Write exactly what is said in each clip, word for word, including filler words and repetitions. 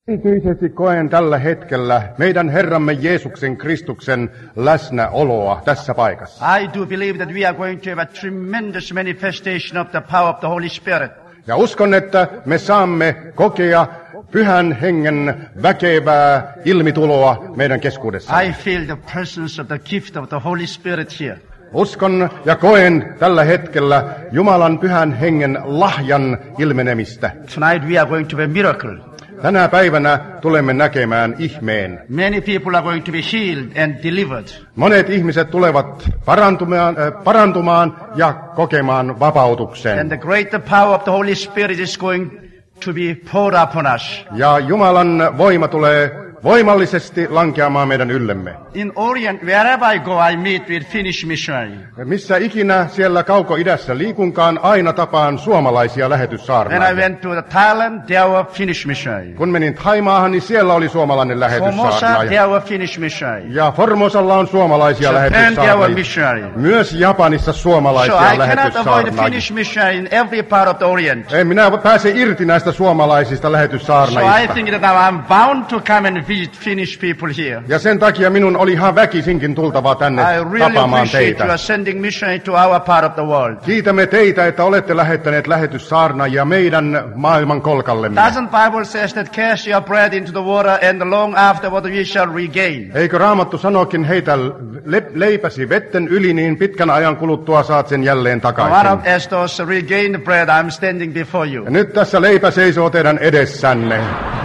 Erityisesti koen tällä hetkellä meidän Herramme Jeesuksen Kristuksen läsnäoloa tässä paikassa. I do believe that we are going to have a tremendous manifestation of the power of the Holy Spirit. Ja uskon, että me saamme kokea Pyhän Hengen väkevää ilmituloa meidän keskuudessa. I feel the presence of the gift of the Holy Spirit here. Uskon ja koen tällä hetkellä Jumalan Pyhän Hengen lahjan ilmenemistä. Tonight we are going to have a miracle. Tänä päivänä tulemme näkemään ihmeen. Many people are going to be healed and delivered. Monet ihmiset tulevat parantumaan, äh, parantumaan ja kokemaan vapautuksen. And the greater power of the Holy Spirit is going to be poured upon us. Ja Jumalan voima tulee voimallisesti lankeamaan meidän yllemme. In Orient, wherever I go, I meet with Finnish missionary. Missä ikinä siellä kauko-idässä liikunkaan, aina tapaan suomalaisia When I lähetyssaarnaajia. went to the Thailand, there were Finnish missionary. Kun menin Thaimaahan, niin siellä oli suomalainen Formosa, lähetyssaarnaaja. there were Finnish missionary. Ja Formosalla on suomalaisia Japan, there were lähetyssaarnaajia. missionary. Myös Japanissa So suomalaisia I cannot avoid the lähetyssaarnaajia. Finnish missionary in every part of the Orient. En minä pääse irti näistä suomalaisista So I lähetyssaarnaajista. think that I'm bound to come and visit Finnish people here. Ja sen takia minun oli ihan väkisinkin tultava tänne I really tapaamaan appreciate you teitä. are sending missionary to our part of the world. Kiitämme teitä, että olette lähettäneet lähetyssaarnaajia meidän maailman kolkallemme. Doesn't Bible says that cast your bread into the water and long afterward we shall regain? Eikö Raamattu sanokin, heitä le- leipäsi vetten yli, niin pitkän ajan kuluttua saat sen jälleen One takaisin. of as those regained bread, I'm standing before you. Ja nyt tässä leipä seisoo teidän edessänne.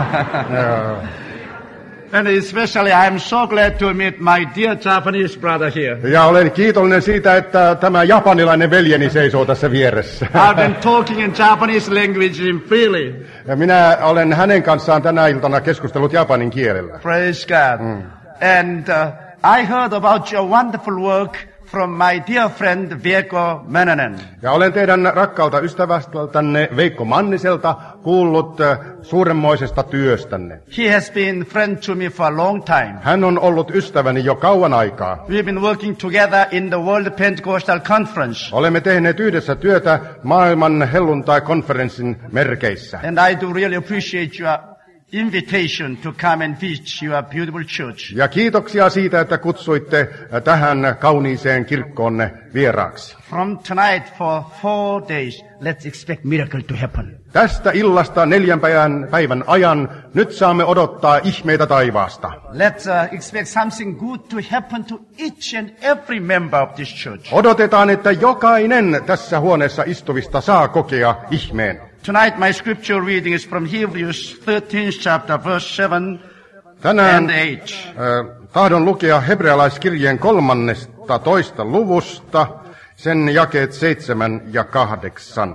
Joo. And especially I'm so glad to meet my dear Japanese brother here. Ja olen kiitollinen siitä, että tämä japanilainen veljeni seisoo tässä vieressä. I've been talking in Japanese language in freely. Ja minä olen hänen kanssaan tänä iltana keskustellut japanin kielellä. Praise God. Mm. And uh, I heard about your wonderful work from my dear friend Veikko Mänänen. Ja olen teidän rakkaalta ystävästältänne Veikko Manniselta kuullut äh, suuremmoisesta työstänne. He has been friend to me for a long time. Hän on ollut ystäväni jo kauan aikaa. We've been working together in the World Pentecostal Conference. Olemme tehneet yhdessä työtä maailman helluntai-konferenssin merkeissä. And I do really appreciate your invitation to come and visit your beautiful church. Ja kiitoksia siitä, että kutsuitte tähän kauniiseen kirkkoonne vieraaksi. From tonight for four days, let's expect miracle to happen. Tästä illasta neljän päivän, päivän ajan nyt saamme odottaa ihmeitä taivaasta. Let's uh, expect something good to happen to each and every member of this church. Odotetaan, että jokainen tässä huoneessa istuvista saa kokea ihmeen. Tonight my scripture reading is from Hebrews thirteenth chapter, verse seven Tänään and eight. äh, tahdon lukea hebrealaiskirjeen kolmannesta toista luvusta, sen jakeet seitsemän ja kahdeksan.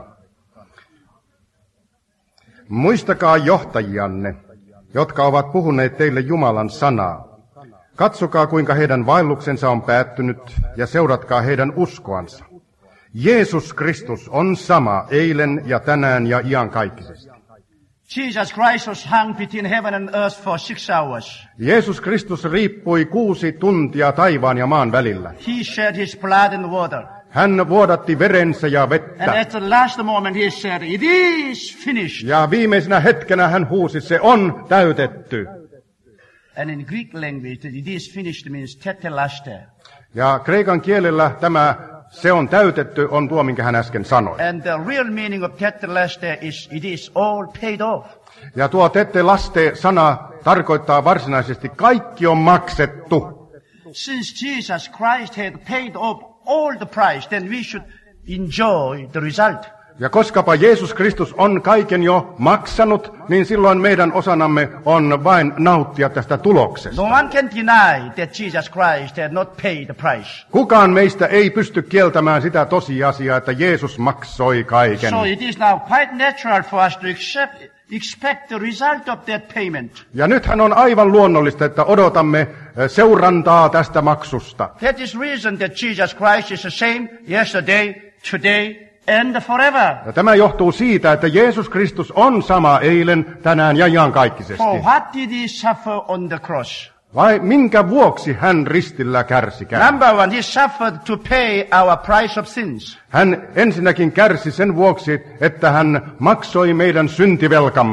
Muistakaa johtajianne, jotka ovat puhuneet teille Jumalan sanaa. Katsokaa, kuinka heidän vaelluksensa on päättynyt, ja seuratkaa heidän uskoansa. Jeesus Kristus on sama eilen ja tänään ja iankaikkisesti. Jesus Christ was hung between heaven and earth for six hours. Jeesus Kristus riippui kuusi tuntia taivaan ja maan välillä. He shed his blood in the water. Hän vuodatti verensä ja And vettä. at the last moment he said, it is finished. Ja viimeisenä hetkenä hän huusi, se on täytetty. And in Greek language, it is finished means tetelestai. Ja kreikan kielellä tämä se on täytetty on tuo, minkä hän äsken sanoi. And the real meaning of tetelestai is, it is all paid off. Ja tuo tette-laste-sana tarkoittaa varsinaisesti kaikki on maksettu. Since Jesus Christ had paid off all the price, then we should enjoy the result. Ja koskapa Jeesus Kristus on kaiken jo maksanut, niin silloin meidän osanamme on vain nauttia tästä tuloksesta. No one can deny that Jesus Christ had not paid the price. Kukaan meistä ei pysty kieltämään sitä tosiasiaa, että Jeesus maksoi kaiken. So it is now quite natural for us to accept, expect the result of that payment. Ja nythän on aivan luonnollista, että odotamme seurantaa tästä maksusta. That is reason that Jesus Christ is the same yesterday, today, and forever. Ja tämä johtuu siitä, että Jeesus Kristus on sama eilen, tänään ja iankaikkisesti. For what did he suffer on the cross? Vai minkä vuoksi hän ristillä kärsikään? Number one, he suffered to pay our price of sins. Hän ensinnäkin kärsi sen vuoksi, että hän maksoi meidän syntivelkamme.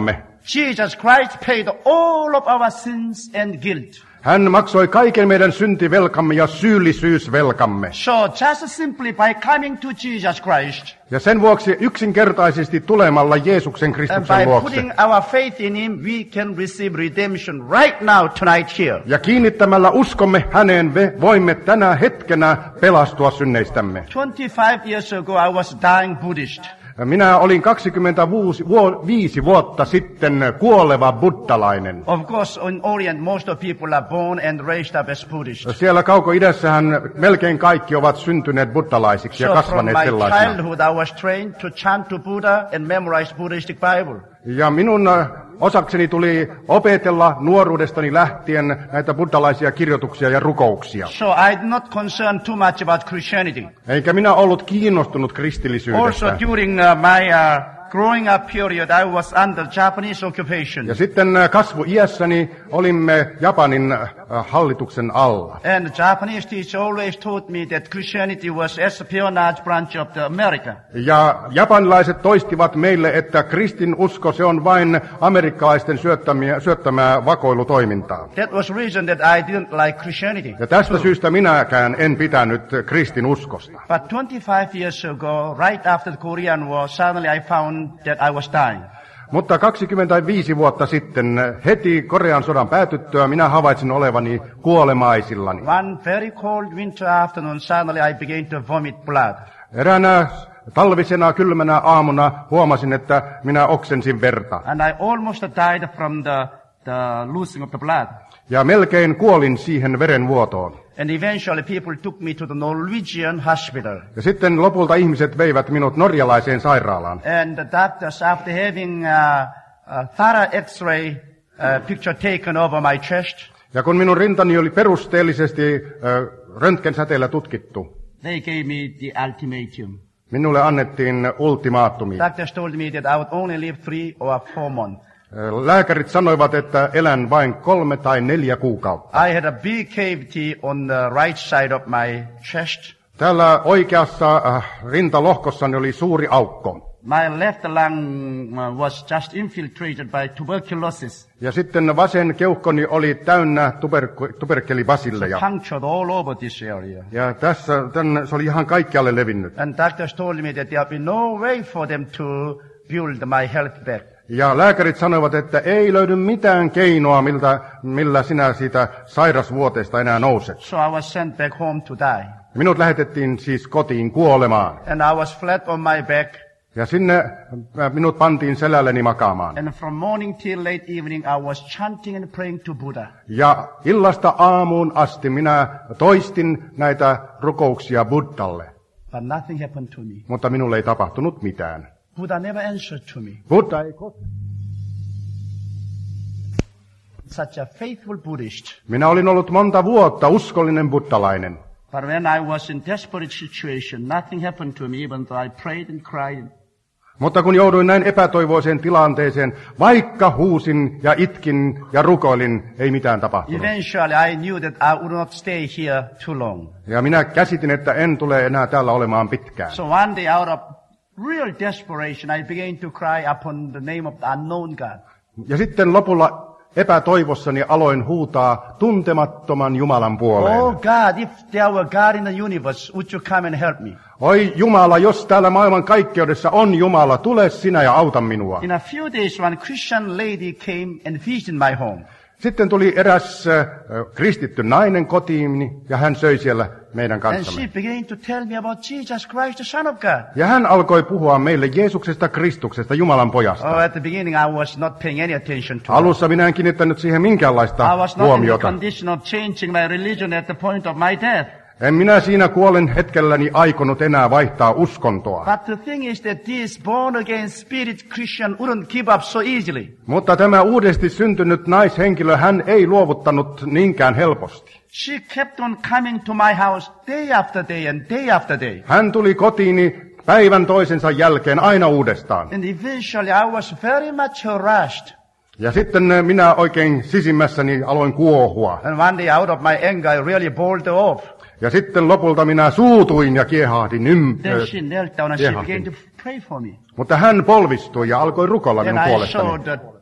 Jesus Christ paid all of our sins and guilt. Hän maksoi kaiken meidän syntivelkamme ja syyllisyysvelkamme. So just simply by coming to Jesus Christ Ja sen vuoksi yksinkertaisesti tulemalla Jeesuksen and Kristuksen by luokse putting our faith in Him, we can receive redemption right now, tonight here. ja kiinnittämällä uskomme häneen me voimme tänä hetkenä pelastua synneistämme. twenty-five years ago, I was dying Buddhist. Minä olin kaksikymmentäviisi vuotta sitten kuoleva buddhalainen. Of course, in Orient, most of people are born and raised up as Buddhists. Siellä Kauko-idässähän melkein kaikki ovat syntyneet buddhalaisiksi ja So from kasvaneet my sellaisina. childhood, I was trained to chant to Buddha and memorize Buddhistic Bible. Ja minun äh, osakseni tuli opetella nuoruudestani lähtien näitä buddhalaisia kirjoituksia ja rukouksia. So I'm not concerned too much about Christianity. Eikä minä ollut kiinnostunut Also kristillisyydestä. during uh, my uh, growing up period, I was under Japanese occupation. Ja sitten äh, kasvuiässäni olimme Japanin äh, hallituksen alla. And the Japanese teacher always taught me that Christianity was espionage branch of the America. Ja japanilaiset toistivat meille, että kristinusko se on vain amerikkalaisten syöttämiä, syöttämää vakoilutoimintaa. That was the reason that I didn't like Christianity. Ja tästä syystä minäkään en pitänyt kristinuskosta. But twenty-five years ago, right after the Korean War, suddenly I found that I was dying. Mutta kaksikymmentäviisi vuotta sitten, heti Korean sodan päätyttyä, minä havaitsin olevani kuolemaisillani. One very cold winter afternoon, suddenly I began to vomit blood. Eräänä talvisena kylmänä aamuna huomasin, että minä oksensin verta. And I almost died from the, the losing of the blood. Ja melkein kuolin siihen verenvuotoon. And eventually people took me to the Norwegian hospital. Ja sitten lopulta ihmiset veivät minut norjalaiseen sairaalaan. And the doctors, after having a, a thorough X-ray uh, picture taken over my chest, Ja kun minun rintani oli perusteellisesti äh, röntgensäteellä tutkittu, they gave me the ultimatum. minulle annettiin ultimaatumi. Doctors told me that I would only live three or four months. Lääkärit sanoivat, että elän vain kolme tai neljä kuukautta. I had a big cavity on the right side of my chest. Täällä oikeassa äh, rintalohkossani oli suuri aukko. My left lung uh, was just infiltrated by tuberculosis, Ja sitten vasen keuhkoni oli täynnä tuberku- tuberkelibasilleja. punctured all over this area. Ja tässä tän, se oli ihan kaikkialle levinnyt. And doctors told me that there would be no way for them to build my health back. Ja lääkärit sanoivat, että ei löydy mitään keinoa, miltä, millä sinä siitä sairasvuoteesta enää nouset. So I was sent back home to die. Minut lähetettiin siis kotiin kuolemaan. And I was flat on my back. Ja sinne äh, minut pantiin selälleni makaamaan. And from morning till late evening, I was chanting and praying to Buddha. Ja illasta aamuun asti minä toistin näitä rukouksia Buddhalle. But nothing happened to me. Mutta minulle ei tapahtunut mitään. Buddha never answered to me. Buddha ei koskaan. Such a faithful Buddhist. Minä olin ollut monta vuotta uskollinen buddhalainen. But when I was in desperate situation, nothing happened to me, even though I prayed and cried. Mutta kun jouduin näin epätoivoiseen tilanteeseen, vaikka huusin ja itkin ja rukoilin, ei mitään tapahtunut. Eventually, I knew that I would not stay here too long. Ja minä käsitin, että en tule enää täällä olemaan pitkään. So one day, out of real desperation, I began to cry upon the name of the unknown God. Ja sitten lopulla epätoivossani aloin huutaa tuntemattoman Jumalan puoleen. Oh God, if there were God in the universe, would you come and help me? Oi Jumala, jos täällä maailman kaikkeudessa on Jumala, tule sinä ja auta minua. In a few days, one Christian lady came and visited my home. Sitten tuli eräs äh, kristitty nainen kotiini ja hän söi siellä meidän And she kanssamme. began to tell me about Jesus Christ, the Son of God. Ja hän alkoi puhua meille Jeesuksesta Kristuksesta, Jumalan pojasta. Oh, at the beginning, I was not paying any attention to her. Alussa minä en kiinnittänyt siihen minkäänlaista I was not in the huomiota. condition of changing my religion at the point of my death. En minä siinä kuolen hetkelläni aikonut enää vaihtaa uskontoa. But the thing is that this born-again spirit Christian wouldn't give up so easily. Mutta tämä uudesti syntynyt naishenkilö, hän ei luovuttanut niinkään helposti. She kept on coming to my house day after day and day after day. Hän tuli kotiini päivän toisensa jälkeen aina uudestaan. And eventually I was very much harassed. Ja sitten minä oikein sisimmässäni aloin kuohua. And one day out of my anger I really bowled her off. Ja sitten lopulta minä suutuin ja kiehahdin ym... Then she knelt down and she kiehahdin. began to pray for me. Mutta hän polvistui ja alkoi rukoilla Then minun I puolestani. saw the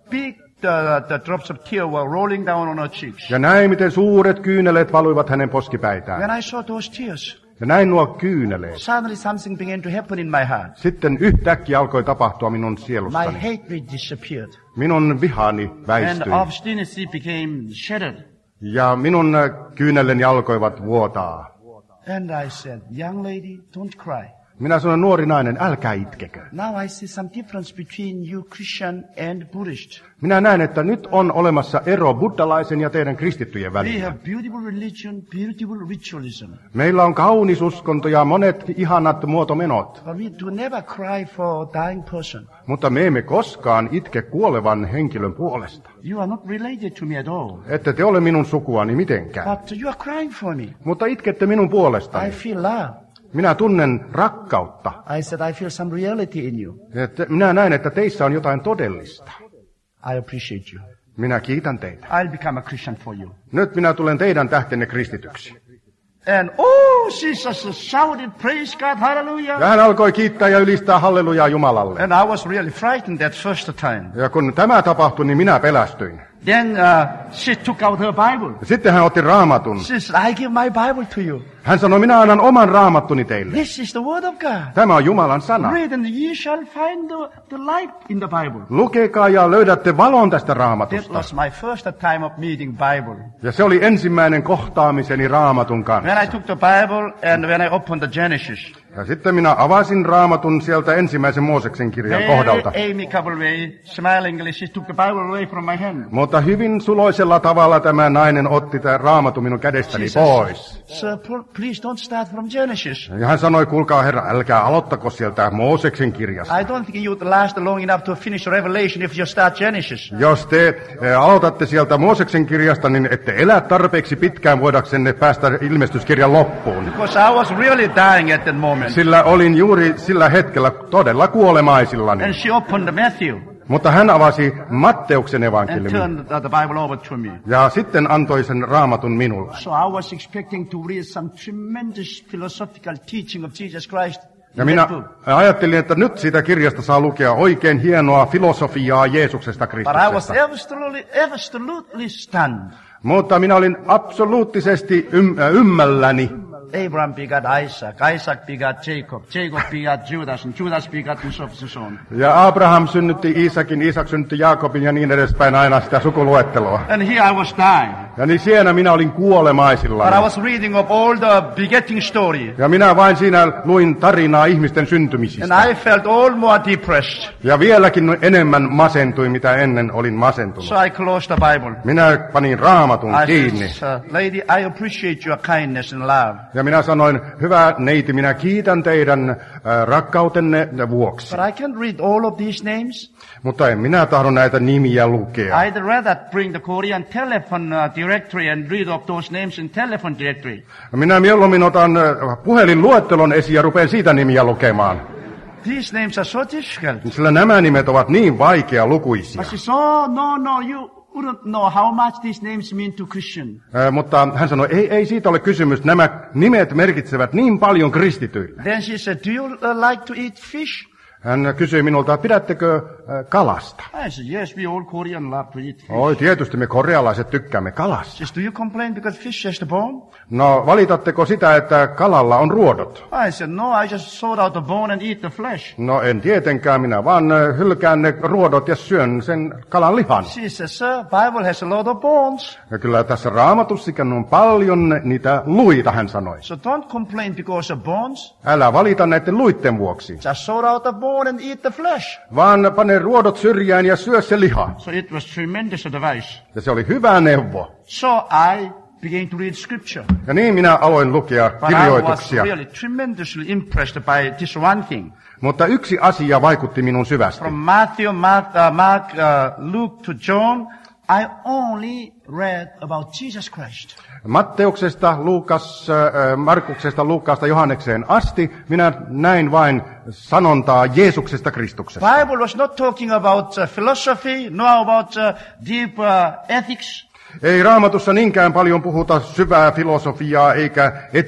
big the, the drops of tear were rolling down on her cheeks. Ja näin, miten suuret kyyneleet valuivat hänen poskipäitään. When I saw those tears, Ja näin nuo kyyneleet. suddenly something began to happen in my heart. Sitten yhtäkkiä alkoi tapahtua minun My sielustani. hatred disappeared. Minun vihani And väistyi. obstinacy became shattered. Ja minun kyyneleni alkoivat vuotaa. And I said, young lady, don't cry. Minä sanoin, nuori nainen, älkää itkekö. Now I see some difference between you Christian and Buddhist. Minä näen, että nyt on olemassa ero buddhalaisen ja teidän kristittyjen We välillä. have beautiful religion, beautiful ritualism. Meillä on kaunis uskonto ja monet ihanat muotomenot, But we do never cry for a dying person. mutta me emme koskaan itke kuolevan henkilön puolesta. You are not related to me at all. Ette te ole minun sukuani mitenkään, But you are crying for me. mutta itkette minun I puolestani. feel love. Minä tunnen rakkautta. I said, I feel some reality in you. Että minä näen, että teissä on jotain todellista. I appreciate you. Minä kiitän teitä. I'll become a Christian for you. Nyt minä tulen teidän tähtenne kristityksi. And oh, Jesus shouted, praise God, hallelujah. Ja hän alkoi kiittää ja ylistää hallelujaa Jumalalle. And I was really frightened that first time. Ja kun tämä tapahtui, niin minä pelästyin. Then uh, she took out her Bible. Ja sitten hän otti raamatun. She said, I give my Bible to you. Hän sanoi, minä annan oman raamattuni teille. This is the word of God. Tämä on Jumalan sana. Read and ye shall find the, the light in the Bible. Lukekaa ja löydätte valon tästä That raamatusta. was my first time of meeting Bible. Ja se oli ensimmäinen kohtaamiseni raamatun When I kanssa. took the Bible and when I opened the Genesis, Ja sitten minä avasin raamatun sieltä ensimmäisen Mooseksen kirjan kohdalta. very amicable way, smilingly, she took the Bible away from my hand. Mutta hyvin suloisella tavalla tämä nainen otti tämän raamatun minun kädestäni She says, pois. sir, pl- please don't start from Genesis. Ja hän sanoi, kuulkaa herra, älkää aloittako sieltä Mooseksen kirjasta. I don't think you'd last long enough to finish Revelation if you start Genesis. Jos te eh, aloitatte sieltä Mooseksen kirjasta, niin ette elä tarpeeksi pitkään voidaksenne päästä ilmestyskirjan loppuun. Because I was really dying at that moment. Sillä olin juuri sillä hetkellä todella kuolemaisillani. And she opened the Matthew Mutta hän avasi Matteuksen and evankeliumin turned the, the Bible over to me. ja sitten antoi sen raamatun minulle. So I was expecting to read some tremendous philosophical teaching of Jesus Christ Ja in minä that book. ajattelin, että nyt siitä kirjasta saa lukea oikein hienoa filosofiaa Jeesuksesta But I was Kristuksesta. absolutely, absolutely stunned. Mutta minä olin absoluuttisesti ym- äh, ymmälläni. Abraham begot Isaac, Isaac begot Jacob, Jacob begot Judas, and Judas begot and so forth and so on. Ja Abraham synnytti Iisakin, Iisak synnytti Jaakobin ja niin edespäin aina sitä sukuluetteloa. And here I was dying. Ja niin siellä minä olin But I kuolemaisillani. was reading of all the begetting story. Ja minä vain siinä luin tarinaa ihmisten syntymisistä. And I felt all more depressed. Ja vieläkin enemmän masentuin, mitä ennen olin masentunut. So I closed the Bible. Minä panin raamatun I kiinni. said, "Sir, lady, I appreciate your kindness and love. Ja minä sanoin, hyvä neiti, minä kiitän teidän äh, rakkautenne vuoksi. But I can't read all of these names. Mutta en minä tahdo näitä nimiä lukea. I'd rather bring the Korean telephone uh, directory and read of those names in telephone directory. Minä mieluummin otan äh, puhelinluettelon esiin ja rupean siitä nimiä lukemaan. These names are so difficult. Sillä nämä nimet ovat niin vaikealukuisia. But she said, oh, no, no, you wouldn't know how much these names mean to Christian. Äh, mutta hän sanoi, ei, ei siitä ole kysymys. Nämä nimet merkitsevät niin paljon kristityille. Then she said, do you uh, like to eat fish? Hän kysyi minulta, pidättekö äh, kalasta? I said, yes, we all Korean love to eat fish. Oi, tietysti me korealaiset tykkäämme kalasta. She said, do you complain because fish has the bone? No, valitatteko sitä, että kalalla on ruodot? I said, no, I just sort out the bone and eat the flesh. No en tietenkään, minä vaan äh, hylkään ne ruodot ja syön sen kalan lihan. She said, sir, Bible has a lot of bones. Ja kyllä tässä raamatussikin on paljon niitä luita, hän sanoi. So don't complain because of bones. Älä valita näiden luitten vuoksi, Just sort out the bone and eat the flesh. vaan pane ruodot syrjään ja syö se liha. So it was tremendous advice. Ja se oli hyvä neuvo. So I began to read scripture. Ja niin minä aloin lukea But I was kirjoituksia. really tremendously impressed by this one thing. Mutta yksi asia vaikutti minun syvästi. From Matthew, Mark, uh, Mark uh, Luke to John, I only read about Jesus Christ. Matteuksesta, Luukas, äh, Markuksesta, Luukkaasta, Johannekseen asti minä näin vain sanontaa Jeesuksesta Kristuksesta. Bible was not talking about uh, philosophy, nor about uh, deep uh, ethics. Ei raamatussa niinkään paljon puhuta syvää filosofiaa eikä etiikkaa.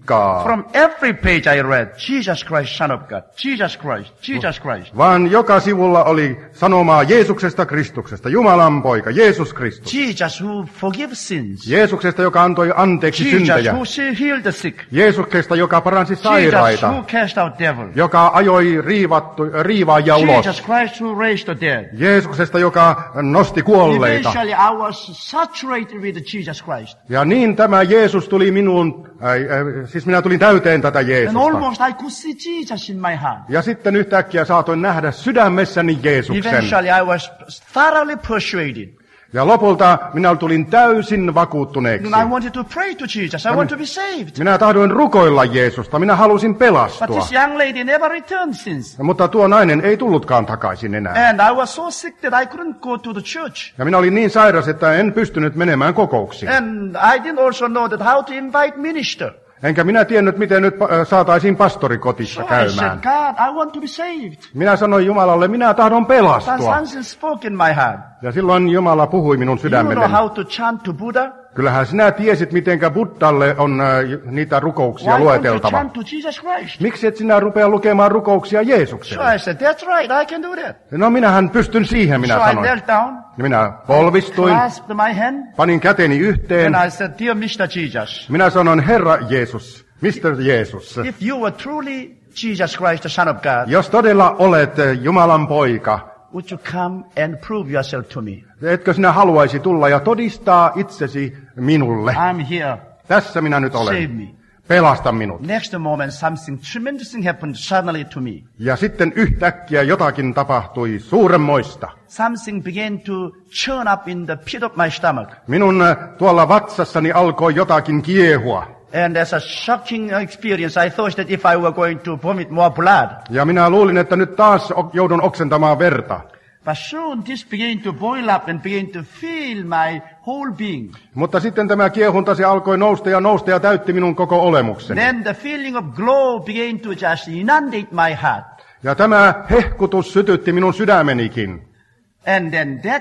kirkkaa. From every page I read, Jesus Christ, Son of God, Jesus Christ, Jesus Christ. Vaan joka sivulla oli sanomaa Jeesuksesta Kristuksesta, Jumalan poika, Jeesus Kristus. Jesus who forgives sins. Jeesuksesta, joka antoi anteeksi Jesus syntejä. who healed the sick. Jeesuksesta, joka paransi Jesus sairaita. who cast out devil. Joka ajoi riivattu, riivaajia ulos. Jesus Christ who raised the dead. Jeesuksesta, joka nosti kuolleita. Eventually I was saturated with Jesus Christ. Ja niin tämä Jeesus tuli minuun, äh, äh, siis minä tulin täyteen tätä And Jeesusta. almost I could see Jesus in my heart. Ja sitten yhtäkkiä saatoin nähdä sydämessäni Jeesuksen. Eventually I was thoroughly persuaded. Ja lopulta minä tulin täysin vakuuttuneeksi. And I wanted to pray to Jesus. I want to be saved. Minä tahdoin rukoilla Jeesusta, minä halusin But pelastua. this young lady never returned since. Mutta tuo nainen ei tullutkaan takaisin enää. And I was so sick that I couldn't go to the church. Ja minä olin niin sairas, että en pystynyt menemään kokouksiin. And I didn't also know that how to invite minister. Enkä minä tiennyt, miten nyt äh, saataisiin pastorikotissa So I käymään. said, God, I want to be saved. Minä sanoin Jumalalle, minä tahdon Then pelastua. something spoke in my heart. Ja silloin Jumala puhui minun You know sydämelleni. how to chant to Buddha? Kyllähän sinä tiesit, mitenkä Buddhalle on äh, niitä rukouksia Why don't you lueteltava. chant to Jesus Christ? Miksi et sinä rupea lukemaan rukouksia So Jeesukselle? I said, that's right, I can do that. No minähän pystyn siihen, minä So I sanoin. knelt down, Ja minä polvistuin, clasped my hand, panin käteni yhteen. and I said, dear mister Jesus, Minä sanon, Herra Jeesus, mister Jeesus, if you were truly Jesus Christ, the Son of God, jos todella olet äh, Jumalan poika, would you come and prove yourself to me? etkö sinä haluaisi tulla ja todistaa itsesi minulle? I'm here. Tässä minä nyt Save olen. me. Pelasta minut. Next moment, something tremendous thing happened suddenly to me. Ja sitten yhtäkkiä jotakin tapahtui suuremmoista. Something began to churn up in the pit of my stomach. Minun äh, tuolla vatsassani alkoi jotakin kiehua. And as a shocking experience, I thought that if I were going to vomit more blood. Ja minä luulin, että nyt taas o- joudun oksentamaan verta. But soon this began to boil up and began to fill my whole being. Mutta sitten tämä kiehunta, se alkoi nousta ja nousta ja täytti minun koko olemukseni. Then the feeling of glow began to just inundate my heart. Ja tämä hehkutus sytytti minun sydämenikin. And then that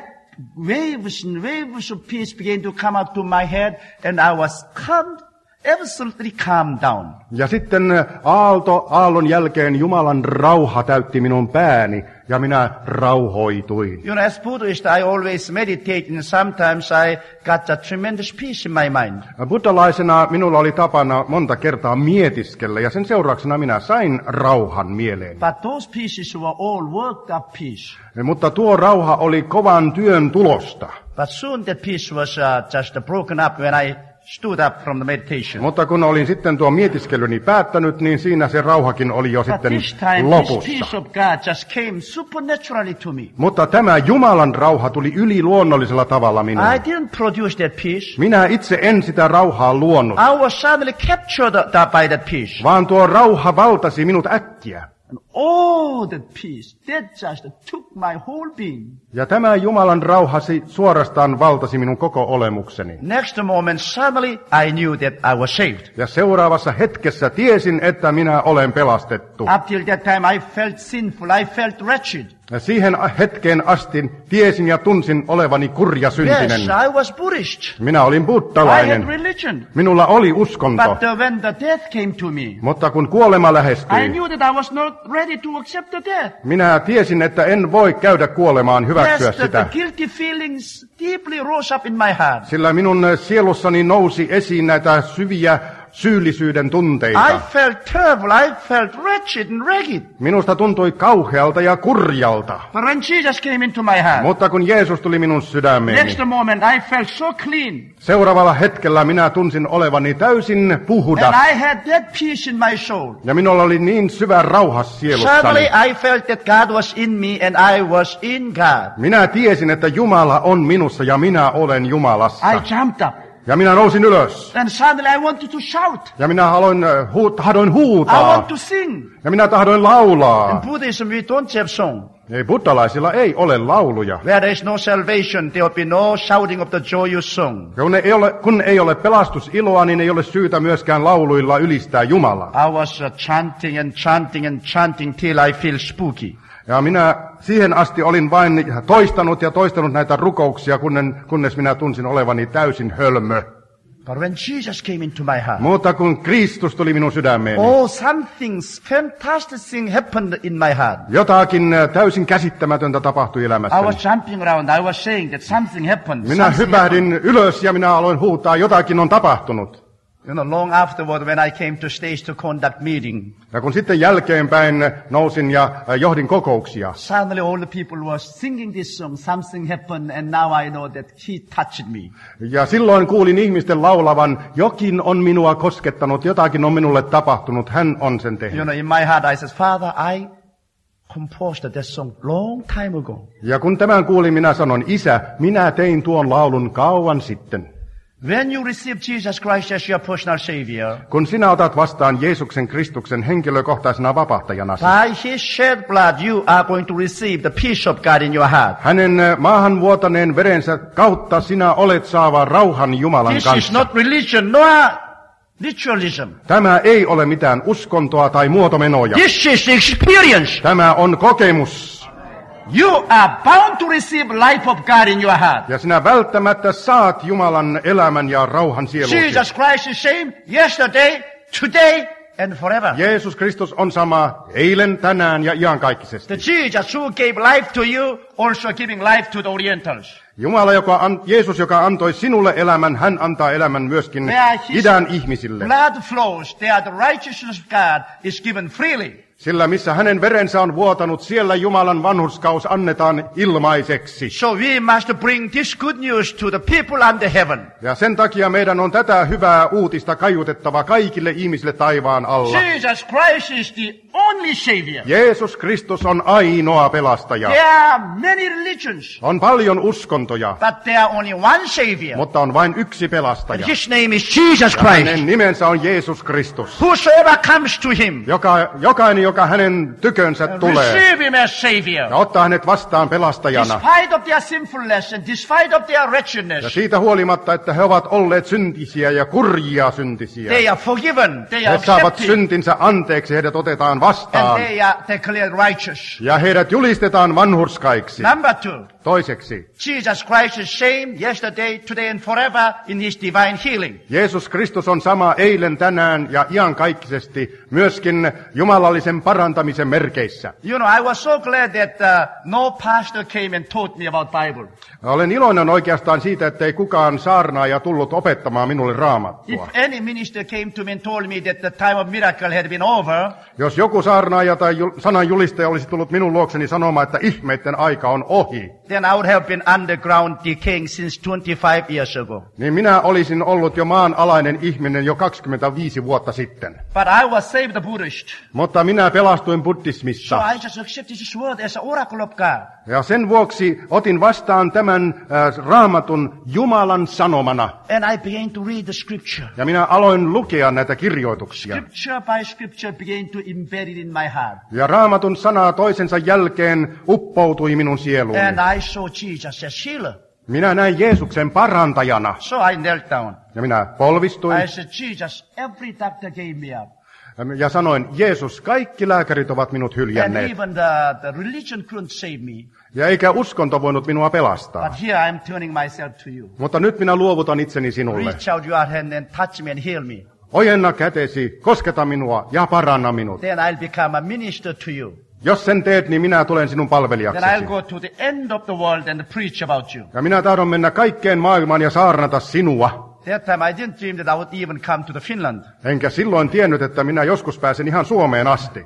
waves and waves of peace began to come up to my head, and I was calm, absolutely calmed down. Ja sitten aalto, aallon jälkeen Jumalan rauha täytti minun pääni ja minä rauhoituin. You know, as Buddhist, I always meditate, and sometimes I got a tremendous peace in my mind. Buddhalaisena minulla oli tapana monta kertaa mietiskellä ja sen seurauksena minä sain rauhan mieleen. But those pieces were all worked up peace. Mutta tuo rauha oli kovan työn tulosta. But soon that peace was uh, just broken up when I stood up from the meditation. Mutta kun olin sitten tuo mietiskelyni päättänyt, niin siinä se rauhakin oli jo But sitten this time, this lopussa. peace of God just came supernaturally to me. Mutta tämä Jumalan rauha tuli yliluonnollisella tavalla minuun. I didn't produce that peace. Minä itse en sitä rauhaa luonut, I was suddenly captured uh, by that peace. vaan tuo rauha valtasi minut äkkiä. And all that peace, that just took my whole being. Ja tämä Jumalan rauhasi suorastaan valtasi minun koko olemukseni. Next moment, suddenly I knew that I was saved. Ja seuraavassa hetkessä tiesin, että minä olen pelastettu. Up till that time I felt sinful, I felt wretched. Ja siihen hetkeen asti tiesin ja tunsin olevani kurja syntinen. Yes, I was Buddhist. Minä olin I had buddhalainen. religion. Minulla oli uskonto. But uh, when the death came to me, Mutta kun kuolema I lähestyi, knew that I was not ready to accept the death. minä tiesin, että en voi käydä kuolemaan, hyväksyä Yes, the, the sitä. guilty feelings deeply rose up in my heart. Sillä minun sielussani nousi esiin näitä syviä syyllisyyden I tunteita. felt terrible, I felt wretched and ragged. Minusta tuntui kauhealta ja kurjalta. But when Jesus came into my heart, Mutta kun Jeesus tuli minun sydämeeni, next moment I felt so clean. seuraavalla hetkellä minä tunsin olevani täysin puhdas. And I had that peace in my soul. Ja minulla oli niin syvä rauha Suddenly sielussani. I felt that God was in me and I was in God. Minä tiesin, että Jumala on minussa ja minä olen Jumalassa. I jumped up. Ja minä nousin ylös. And suddenly I wanted to shout. Ja minä aloin, äh, huu, tahdoin I huutaa. want to sing. Ja minä tahdoin In laulaa. Buddhism we don't have song. Ei, buddhalaisilla ei ole lauluja. Where there is no salvation, there will be no shouting of the joyous song. Ja kun ei ole, kun ei ole pelastusiloa, niin ei ole syytä myöskään lauluilla ylistää Jumalaa. I was uh, chanting and chanting and chanting till I feel spooky. Ja minä siihen asti olin vain toistanut ja toistanut näitä rukouksia, kunnen, kunnes minä tunsin olevani täysin hölmö. But when Jesus came into my heart, Mutta kun Kristus tuli minun sydämeeni, oh, something fantastic thing happened in my heart. jotakin äh, täysin käsittämätöntä tapahtui I elämässäni. was jumping around. I was saying that something happened. Minä something hypähdin happened. ylös ja minä aloin huutaa, jotakin on tapahtunut. You know, long afterward, when I came to stage to conduct meeting, Ja kun sitten jälkeenpäin nousin ja äh, johdin kokouksia, suddenly all the people were singing this song. Something happened, and now I know that He touched me. ja silloin kuulin ihmisten laulavan, jokin on minua koskettanut, jotakin on minulle tapahtunut, hän on sen You tehnyt. know, in my heart, I said, Father, I composed that song long time ago. Ja kun tämän kuulin, minä sanon, Isä, minä tein tuon laulun kauan sitten. When you receive Jesus Christ as your personal Savior, Kun sinä otat vastaan Jeesuksen Kristuksen henkilökohtaisena vapahtajanasi, by His shed blood, you are going to receive the peace of God in your heart. hänen maahan vuotaneen verensä kautta sinä olet saava rauhan Jumalan This is kanssa. not religion, nor ritualism. Tämä ei ole mitään uskontoa tai muotomenoja. This is experience. Tämä on kokemus. You are bound to receive life of God in your heart. Ja sinä välttämättä saat Jumalan elämän ja rauhan sieluusi. Jesus Christ is same yesterday, today, and forever. Jeesus Kristus on sama eilen, tänään ja iankaikkisesti. The Jesus who gave life to you, also giving life to the Orientals. Jumala, joka an, Jeesus, joka antoi sinulle elämän, hän antaa elämän myöskin Where his idän ihmisille. blood flows, there the righteousness of God is given freely. Sillä missä hänen verensä on vuotanut, siellä Jumalan vanhurskaus annetaan ilmaiseksi. So we must bring this good news to the people under heaven. Ja sen takia meidän on tätä hyvää uutista kaiutettava kaikille ihmisille taivaan alla. Jesus Christ is the only Savior. Jeesus Kristus on ainoa pelastaja. There are many religions, On paljon uskontoja, but there are only one Savior. mutta on vain yksi And pelastaja. His name is Jesus Christ. Hänen nimensä on Jeesus Kristus. Whosoever comes to Him, Joka, jokainen, joka hänen tykönsä tulee receive Him as Savior. ja ottaa hänet vastaan pelastajana. Despite of their sinfulness and despite of their Ja wretchedness, siitä huolimatta, että he ovat olleet syntisiä ja kurjia syntisiä. they are forgiven, they are He saavat accepted, syntinsä anteeksi, heidät otetaan and vastaan. they are declared righteous. Ja heidät julistetaan vanhurskaiksi. Number two, Toiseksi, Jesus Christ is same yesterday, today, and forever in His divine healing. Jeesus Kristus on sama eilen, tänään ja iankaikkisesti myöskin jumalallisen parantamisen merkeissä. You know, I was so glad that uh, no pastor came and taught me about Bible. Olen iloinen oikeastaan siitä, ettei kukaan saarnaaja tullut opettamaan minulle If raamattua. any minister came to me and told me that the time of miracle had been over, Jos joku saarnaaja tai jul- sananjulistaja olisi tullut minun luokseni sanomaan, että ihmeiden aika on ohi, then I would have been underground decaying since twenty-five years ago. niin minä olisin ollut jo maanalainen ihminen jo kaksikymmentäviisi vuotta sitten. But I was saved Buddhist. Mutta minä pelastuin So buddhismista. I just accepted His word as an oracle of God. Ja sen vuoksi otin vastaan tämän äh, raamatun Jumalan sanomana. And I began to read the scripture. Ja minä aloin lukea näitä kirjoituksia. Scripture by scripture began to embed it in my heart. Ja raamatun sanaa toisensa jälkeen uppoutui minun sieluuni. And I saw Jesus as healer. Minä näin Jeesuksen parantajana. So I knelt down. Ja minä polvistuin I said, Jesus, every doctor gave me up. ja sanoin, Jeesus, kaikki lääkärit ovat minut And hyljänneet. even the, the religion couldn't save me. Ja eikä uskonto voinut minua pelastaa. But here I am turning myself to you. Mutta nyt minä luovutan itseni sinulle. Reach out your hand and touch me and heal me. Ojenna kätesi, kosketa minua ja paranna minut. Then I'll become a minister to you. Jos sen teet, niin minä tulen sinun Then I'll palvelijaksesi. go to the end of the world and preach about you. Ja minä tahdon mennä kaikkeen maailmaan ja saarnata sinua. That time I didn't dream that I would even come to the Finland. Enkä silloin tiennyt, että minä joskus pääsen ihan Suomeen asti.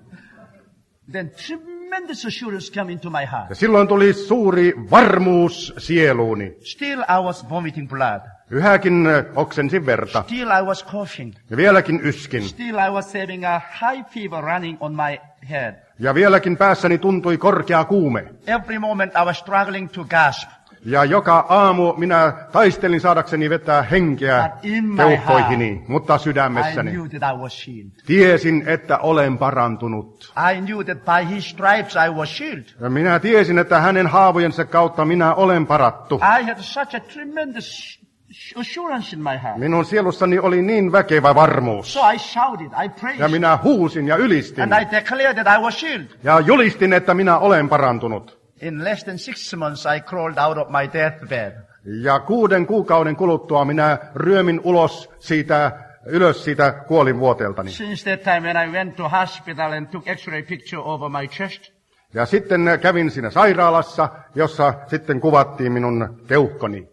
Then tremendous assurance came into my heart. Ja silloin tuli suuri varmuus sieluuni. Still I was vomiting blood. Yhäkin ö, oksensin verta. Still I was coughing. Ja vieläkin yskin. Still I was having a high fever running on my head. Ja vieläkin päässäni tuntui korkea kuume. Every moment I was struggling to gasp. Ja joka aamu minä taistelin saadakseni vetää henkeä But in my keuhkoihini, mutta I sydämessäni. knew that I was healed. Tiesin, että olen parantunut. I knew that by His stripes I was healed. Ja minä tiesin, että hänen haavojensa kautta minä olen parattu. I had such a tremendous assurance in my heart. Minun sielussani oli niin väkevä varmuus. So I shouted, I Ja praised, minä huusin ja ylistin. and I declared that I was healed. Ja julistin, että minä olen parantunut. In less than six months I crawled out of my deathbed. Ja kuuden kuukauden kuluttua minä ryömin ulos siitä, ylös siitä kuolinvuoteeltani. Since that time when I went to hospital and took x-ray picture over my chest, Ja sitten kävin siinä sairaalassa, jossa sitten kuvattiin minun keuhkoni.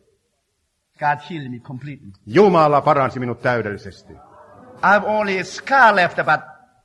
God healed me completely. Jumala paransi minut täydellisesti. I've only a scar left, but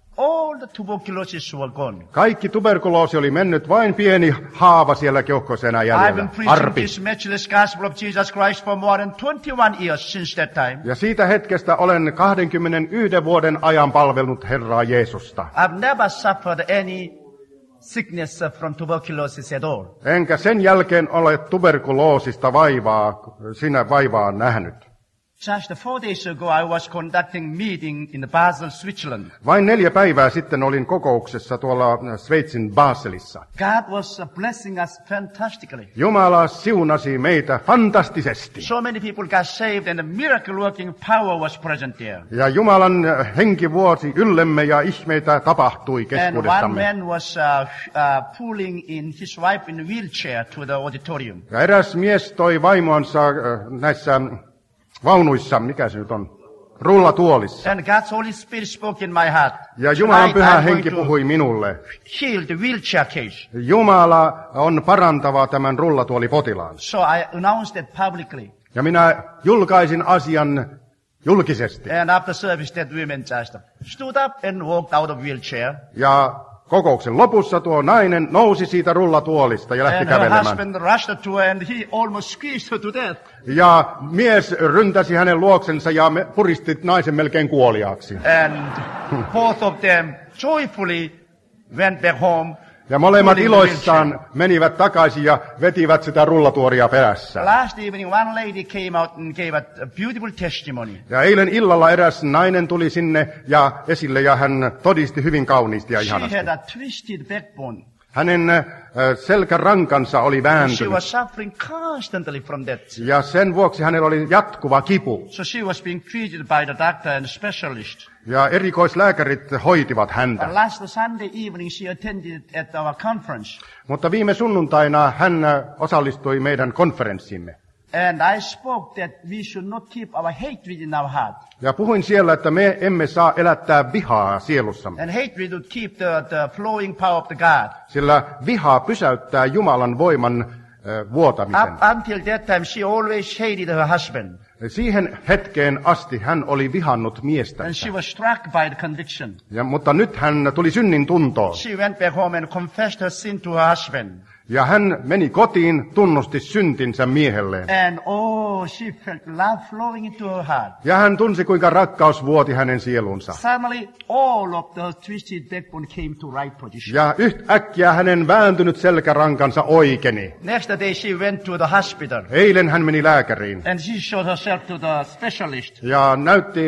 all the tuberculosis were gone. Kaikki tuberkuloosi oli mennyt, vain pieni haava siellä keuhkoissa enää I've jäljellä. been preaching Arpi. this matchless gospel of Jesus Christ for more than twenty-one years since that time. Ja siitä hetkestä olen kaksikymmentäyksi vuoden ajan palvellut Herraa Jeesusta. I've never suffered any sickness from tuberculosis at all. Enkä sen jälkeen ole tuberkuloosista vaivaa, sinä vaivaa nähnyt. Just four days ago, I was conducting meeting in Basel, Switzerland. Vain neljä päivää sitten olin kokouksessa tuolla Sveitsin Baselissa. God was blessing us fantastically. Jumala siunasi meitä fantastisesti. So many people got saved and the miracle working power was present there. Ja Jumalan henki vuosi yllemme ja ihmeitä tapahtui And one keskuudessamme. man was uh, uh, pulling in his wife in a wheelchair to the auditorium. Ja eräs mies toi vaimoansa äh, näissä vaunuissa, mikä se nyt on, rullatuolissa. And God's Holy Spirit spoke in my heart. Ja Jumalan Tonight pyhä I'm going henki to puhui minulle. heal the wheelchair case. Jumala on parantava tämän rullatuolipotilaan. So I announced it publicly. Ja minä julkaisin asian julkisesti. And after service, that woman just stood up and walked out of wheelchair. Ja kokouksen lopussa tuo nainen nousi siitä rullatuolista ja lähti And her kävelemään. husband rushed to her and he almost squeezed her to death. Ja mies ryntäsi hänen luoksensa ja me- puristi naisen melkein kuoliaaksi. And both of them joyfully went back home. Ja molemmat pulling the iloissaan wheelchair. menivät takaisin ja vetivät sitä rullatuoria perässä. Last evening, one lady came out and gave a a beautiful testimony. Ja eilen illalla eräs nainen tuli sinne ja esille ja hän todisti hyvin kauniisti ja She ihanasti. had a twisted backbone. Hänen äh, selkärankansa oli She vääntynyt was suffering constantly from that. ja sen vuoksi hänellä oli jatkuva kipu. So she was being treated by the doctor and specialist. Ja erikoislääkärit hoitivat But häntä. last Sunday evening, she attended at our conference. Mutta viime sunnuntaina hän äh, osallistui meidän konferenssimme. And I spoke that we should not keep our hatred in our heart. Ja puhuin siellä, että me emme saa elättää vihaa sielussamme, And hatred would keep the, the flowing power of the God. sillä viha pysäyttää Jumalan voiman äh, vuotamisen. Up until that time, she always hated her husband. Siihen hetkeen asti hän oli vihannut And miestänsä, she was struck by the conviction. ja, mutta nyt hän tuli synnin tuntoon. She went back home and confessed her sin to her husband. Ja hän meni kotiin, tunnusti syntinsä miehelleen. And oh, she felt love flowing into her heart. Ja hän tunsi, kuinka rakkaus vuoti hänen sielunsa. Suddenly, all of the twisted backbone came to right position. Ja yhtäkkiä hänen vääntynyt selkärankansa oikeni. Next day, she went to the hospital. Eilen hän meni lääkäriin And she showed herself to the specialist. ja näytti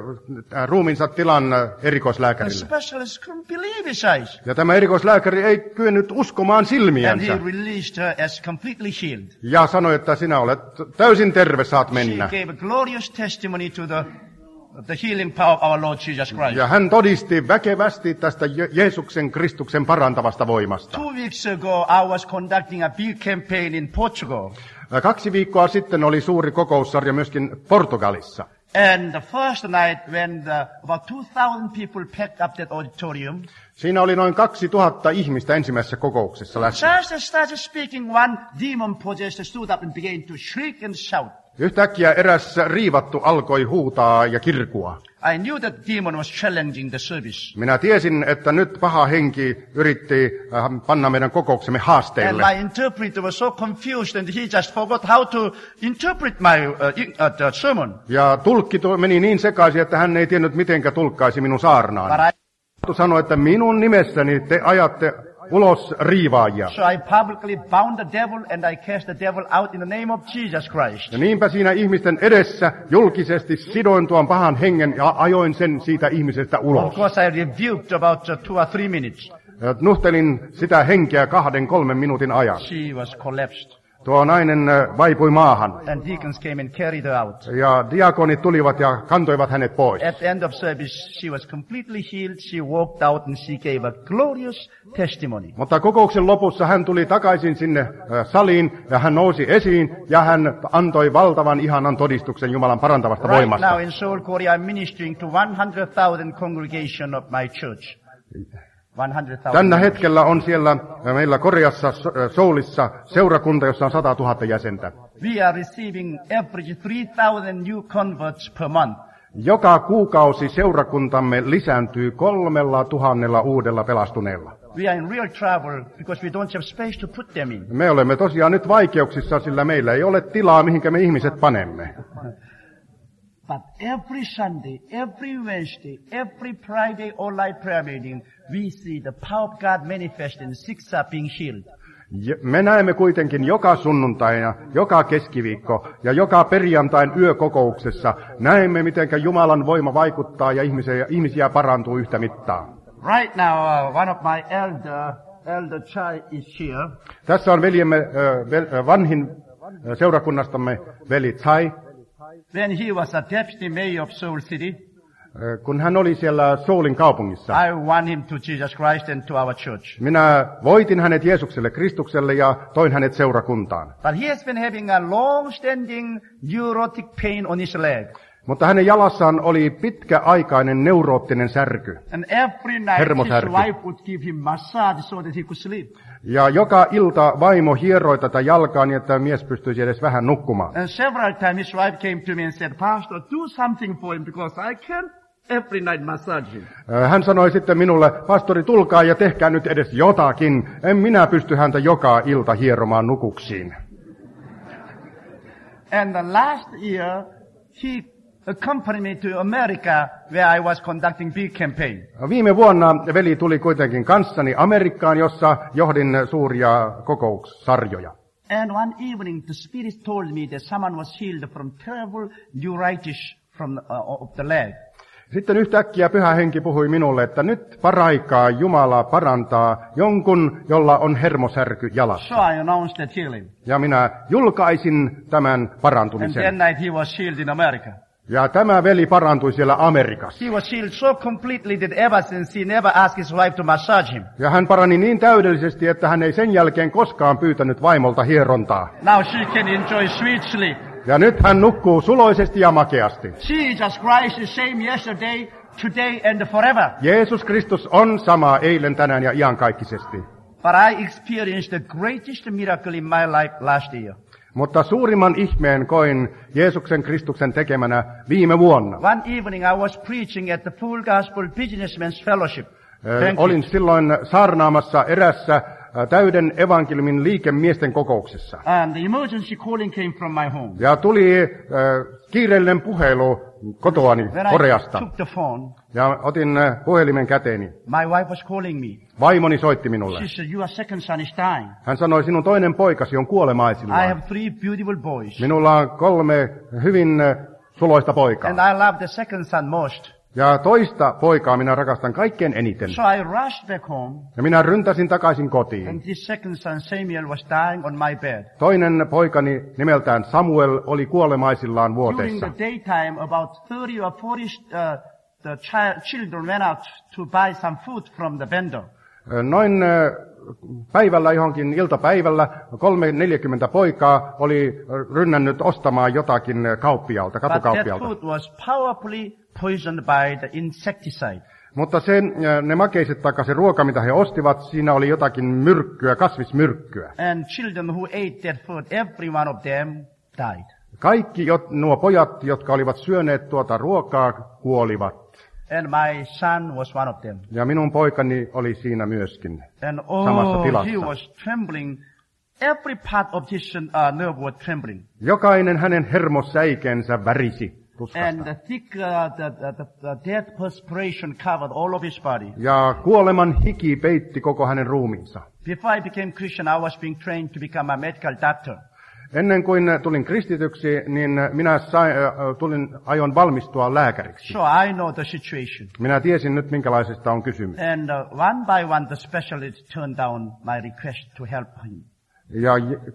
äh, ruumiinsa tilan äh, The erikoislääkärille. specialist couldn't believe his eyes. Ja tämä erikoislääkäri ei kyennyt uskomaan And he silmiänsä. released her as completely healed. Ja sanoi, että sinä olet täysin terve, saat She mennä. gave a glorious testimony to the, the healing power of our Lord Jesus Christ. Ja hän todisti väkevästi tästä Je- Jeesuksen Kristuksen parantavasta voimasta. Two weeks ago, I was conducting a big campaign in Portugal. Äh, Kaksi viikkoa sitten oli suuri kokoussarja myöskin Portugalissa. And the first night when the, about two thousand people packed up that auditorium, Siinä oli noin kaksituhatta ihmistä ensimmäisessä kokouksessa läsnä. just as started speaking, one demon possessed stood up and began to shriek and shout. Yhtäkkiä eräs riivattu alkoi huutaa ja kirkua. I knew that demon was challenging the service. Minä tiesin, että nyt paha henki yritti äh, panna meidän kokouksemme And haasteelle. my interpreter was so confused and he just forgot how to interpret my uh, in- uh, the sermon. Ja tulkki tu- meni niin sekaisin, että hän ei tiennyt, mitenkä tulkkaisi minun saarnaan. But I, Sanoi, että minun nimessäni te ajatte ulos riivaajia. so I publicly bound the devil and I cast the devil out in the name of Jesus Christ. Ja niinpä siinä ihmisten edessä julkisesti sidoin tuon pahan hengen ja ajoin sen siitä ihmisestä Of ulos. course, I rebuked about uh, two or three minutes. Ja nuhtelin sitä henkeä kahden, kolmen minuutin ajan. She was collapsed. Tuo nainen äh, vaipui maahan. And deacons came and carried her out. Ja diakonit tulivat ja kantoivat hänet pois. At the end of service, she was completely healed. She walked out and she gave a glorious testimony. Mutta kokouksen lopussa hän tuli takaisin sinne äh, saliin ja hän nousi esiin ja hän antoi valtavan ihanan todistuksen Jumalan parantavasta Right voimasta. now in Seoul, Korea, I'm ministering to one hundred thousand congregation of my church. one hundred thousand. Tällä hetkellä on siellä äh, meillä Koreassa, So- äh, Soulissa, seurakunta, jossa on sata tuhatta jäsentä. We are receiving average three thousand new converts per month. Joka kuukausi seurakuntamme lisääntyy kolmella tuhannella uudella pelastuneella. We are in real trouble because we don't have space to put them in. Me olemme tosiaan nyt vaikeuksissa, sillä meillä ei ole tilaa, mihinkä me ihmiset panemme. But every Sunday, every Wednesday, every Friday online prayer meeting, we see the power of God manifest and sick are being healed. Ja me näemme kuitenkin joka sunnuntaina, joka keskiviikko ja joka perjantain yökokouksessa, näemme miten Jumalan voima vaikuttaa ja ihmisiä, ihmisiä parantuu yhtä mittaa. Right now, uh, one of my elder, elder Chai is here. Tässä on veljemme äh, vel, äh, vanhin äh, seurakunnastamme veli Tsai. When he was a deputy mayor of Seoul City, Äh, kun hän oli siellä Soulin kaupungissa. I won him to Jesus Christ and to our church. Minä voitin hänet Jeesukselle Kristukselle ja toin hänet seurakuntaan. But he has been having a long-standing neurotic pain on his leg. Mutta hänen jalassaan oli pitkäaikainen neuroottinen särky. And every night his Hermosärky. wife would give him massage so that he could sleep. Ja joka ilta vaimo hieroi tätä jalkaa niin, että mies pystyisi edes vähän nukkumaan. And several times his wife came to me and said, Pastor, do something for him because I can't every night massage him. Hän sanoi sitten minulle, pastori, tulkaa ja tehkää nyt edes jotakin. En minä pysty häntä joka ilta hieromaan nukuksiin. And the last year, he accompanied me to America where I was conducting big campaign. Viime vuonna veli tuli kuitenkin kanssani Amerikkaan, jossa johdin suuria kokoussarjoja. And one evening, the Spirit told me that someone was healed from terrible neuritis from uh, of the leg. Sitten yhtäkkiä Pyhä Henki puhui minulle, että nyt paraikaa Jumala parantaa jonkun, jolla on hermosärky jalassa. So I announced that healing. Ja minä julkaisin tämän And that parantumisen. night he was healed in America. Ja tämä veli parantui siellä Amerikassa. He was healed so completely that ever since he never asked his wife to massage him. Ja hän parani niin täydellisesti, että hän ei sen jälkeen koskaan pyytänyt vaimolta hierontaa. Now she can enjoy sweet sleep. Ja nyt hän nukkuu suloisesti ja makeasti. Jesus Christ is same yesterday, today and forever. Jeesus Kristus on sama eilen, tänään ja iankaikkisesti. But I experienced the greatest miracle in my life last year. Mutta suurimman ihmeen koin Jeesuksen Kristuksen tekemänä viime vuonna. One evening I was preaching at the Full Gospel Businessmen's Fellowship. Ö, Olin silloin saarnaamassa erässä ö, täyden evankeliumin liikemiesten kokouksessa. And the emergency calling came from my home. Ja tuli ö, kiireellinen puhelu kotoani When I Koreasta. took the phone, Ja otin ö, puhelimen käteeni. my wife was calling me. Vaimoni soitti minulle. She said, your second son is dying. Hän sanoi, sinun toinen poikasi on I kuolemaisillaan. have three beautiful boys. Minulla on kolme hyvin ö, suloista poikaa. And I love the second son most. Ja toista poikaa minä rakastan kaikkein eniten. So I rushed back home. Ja minä ryntäsin takaisin kotiin. And this second son, Samuel, was dying on my bed. Toinen poikani nimeltään Samuel oli kuolemaisillaan During vuoteessa. the daytime, about thirty or forty uh, the child, children went out to buy some food from the vendor. Noin ö, päivällä johonkin iltapäivällä kolme neljäkymmentä poikaa oli rynnännyt ostamaan jotakin kauppialta, But that katukauppialta. food was powerfully poisoned by the insecticide. Mutta se, ö, ne makeiset tai se ruoka, mitä he ostivat, siinä oli jotakin myrkkyä, kasvismyrkkyä. And children who ate that food, every one of them died. Kaikki jot, nuo pojat, jotka olivat syöneet tuota ruokaa, kuolivat. And my son was one of them. Ja minun poikani oli siinä myöskin. And Samassa oh, tilassa. he was trembling. Every part of his uh, nerve was trembling. Jokainen hänen hermosäikeensä värisi And tuskasta. the thick, uh, the, the, the, the death perspiration covered all of his body. Ja kuoleman hiki peitti koko hänen ruumiinsa. Before I became Christian, I was being trained to become a medical doctor. Ennen kuin tulin kristityksi, niin minä sain, äh, tulin, aion valmistua lääkäriksi. So I know the situation. Minä tiesin nyt, minkälaisesta on kysymys. And uh, one by one, the specialist turned down my request to help him. Ja j-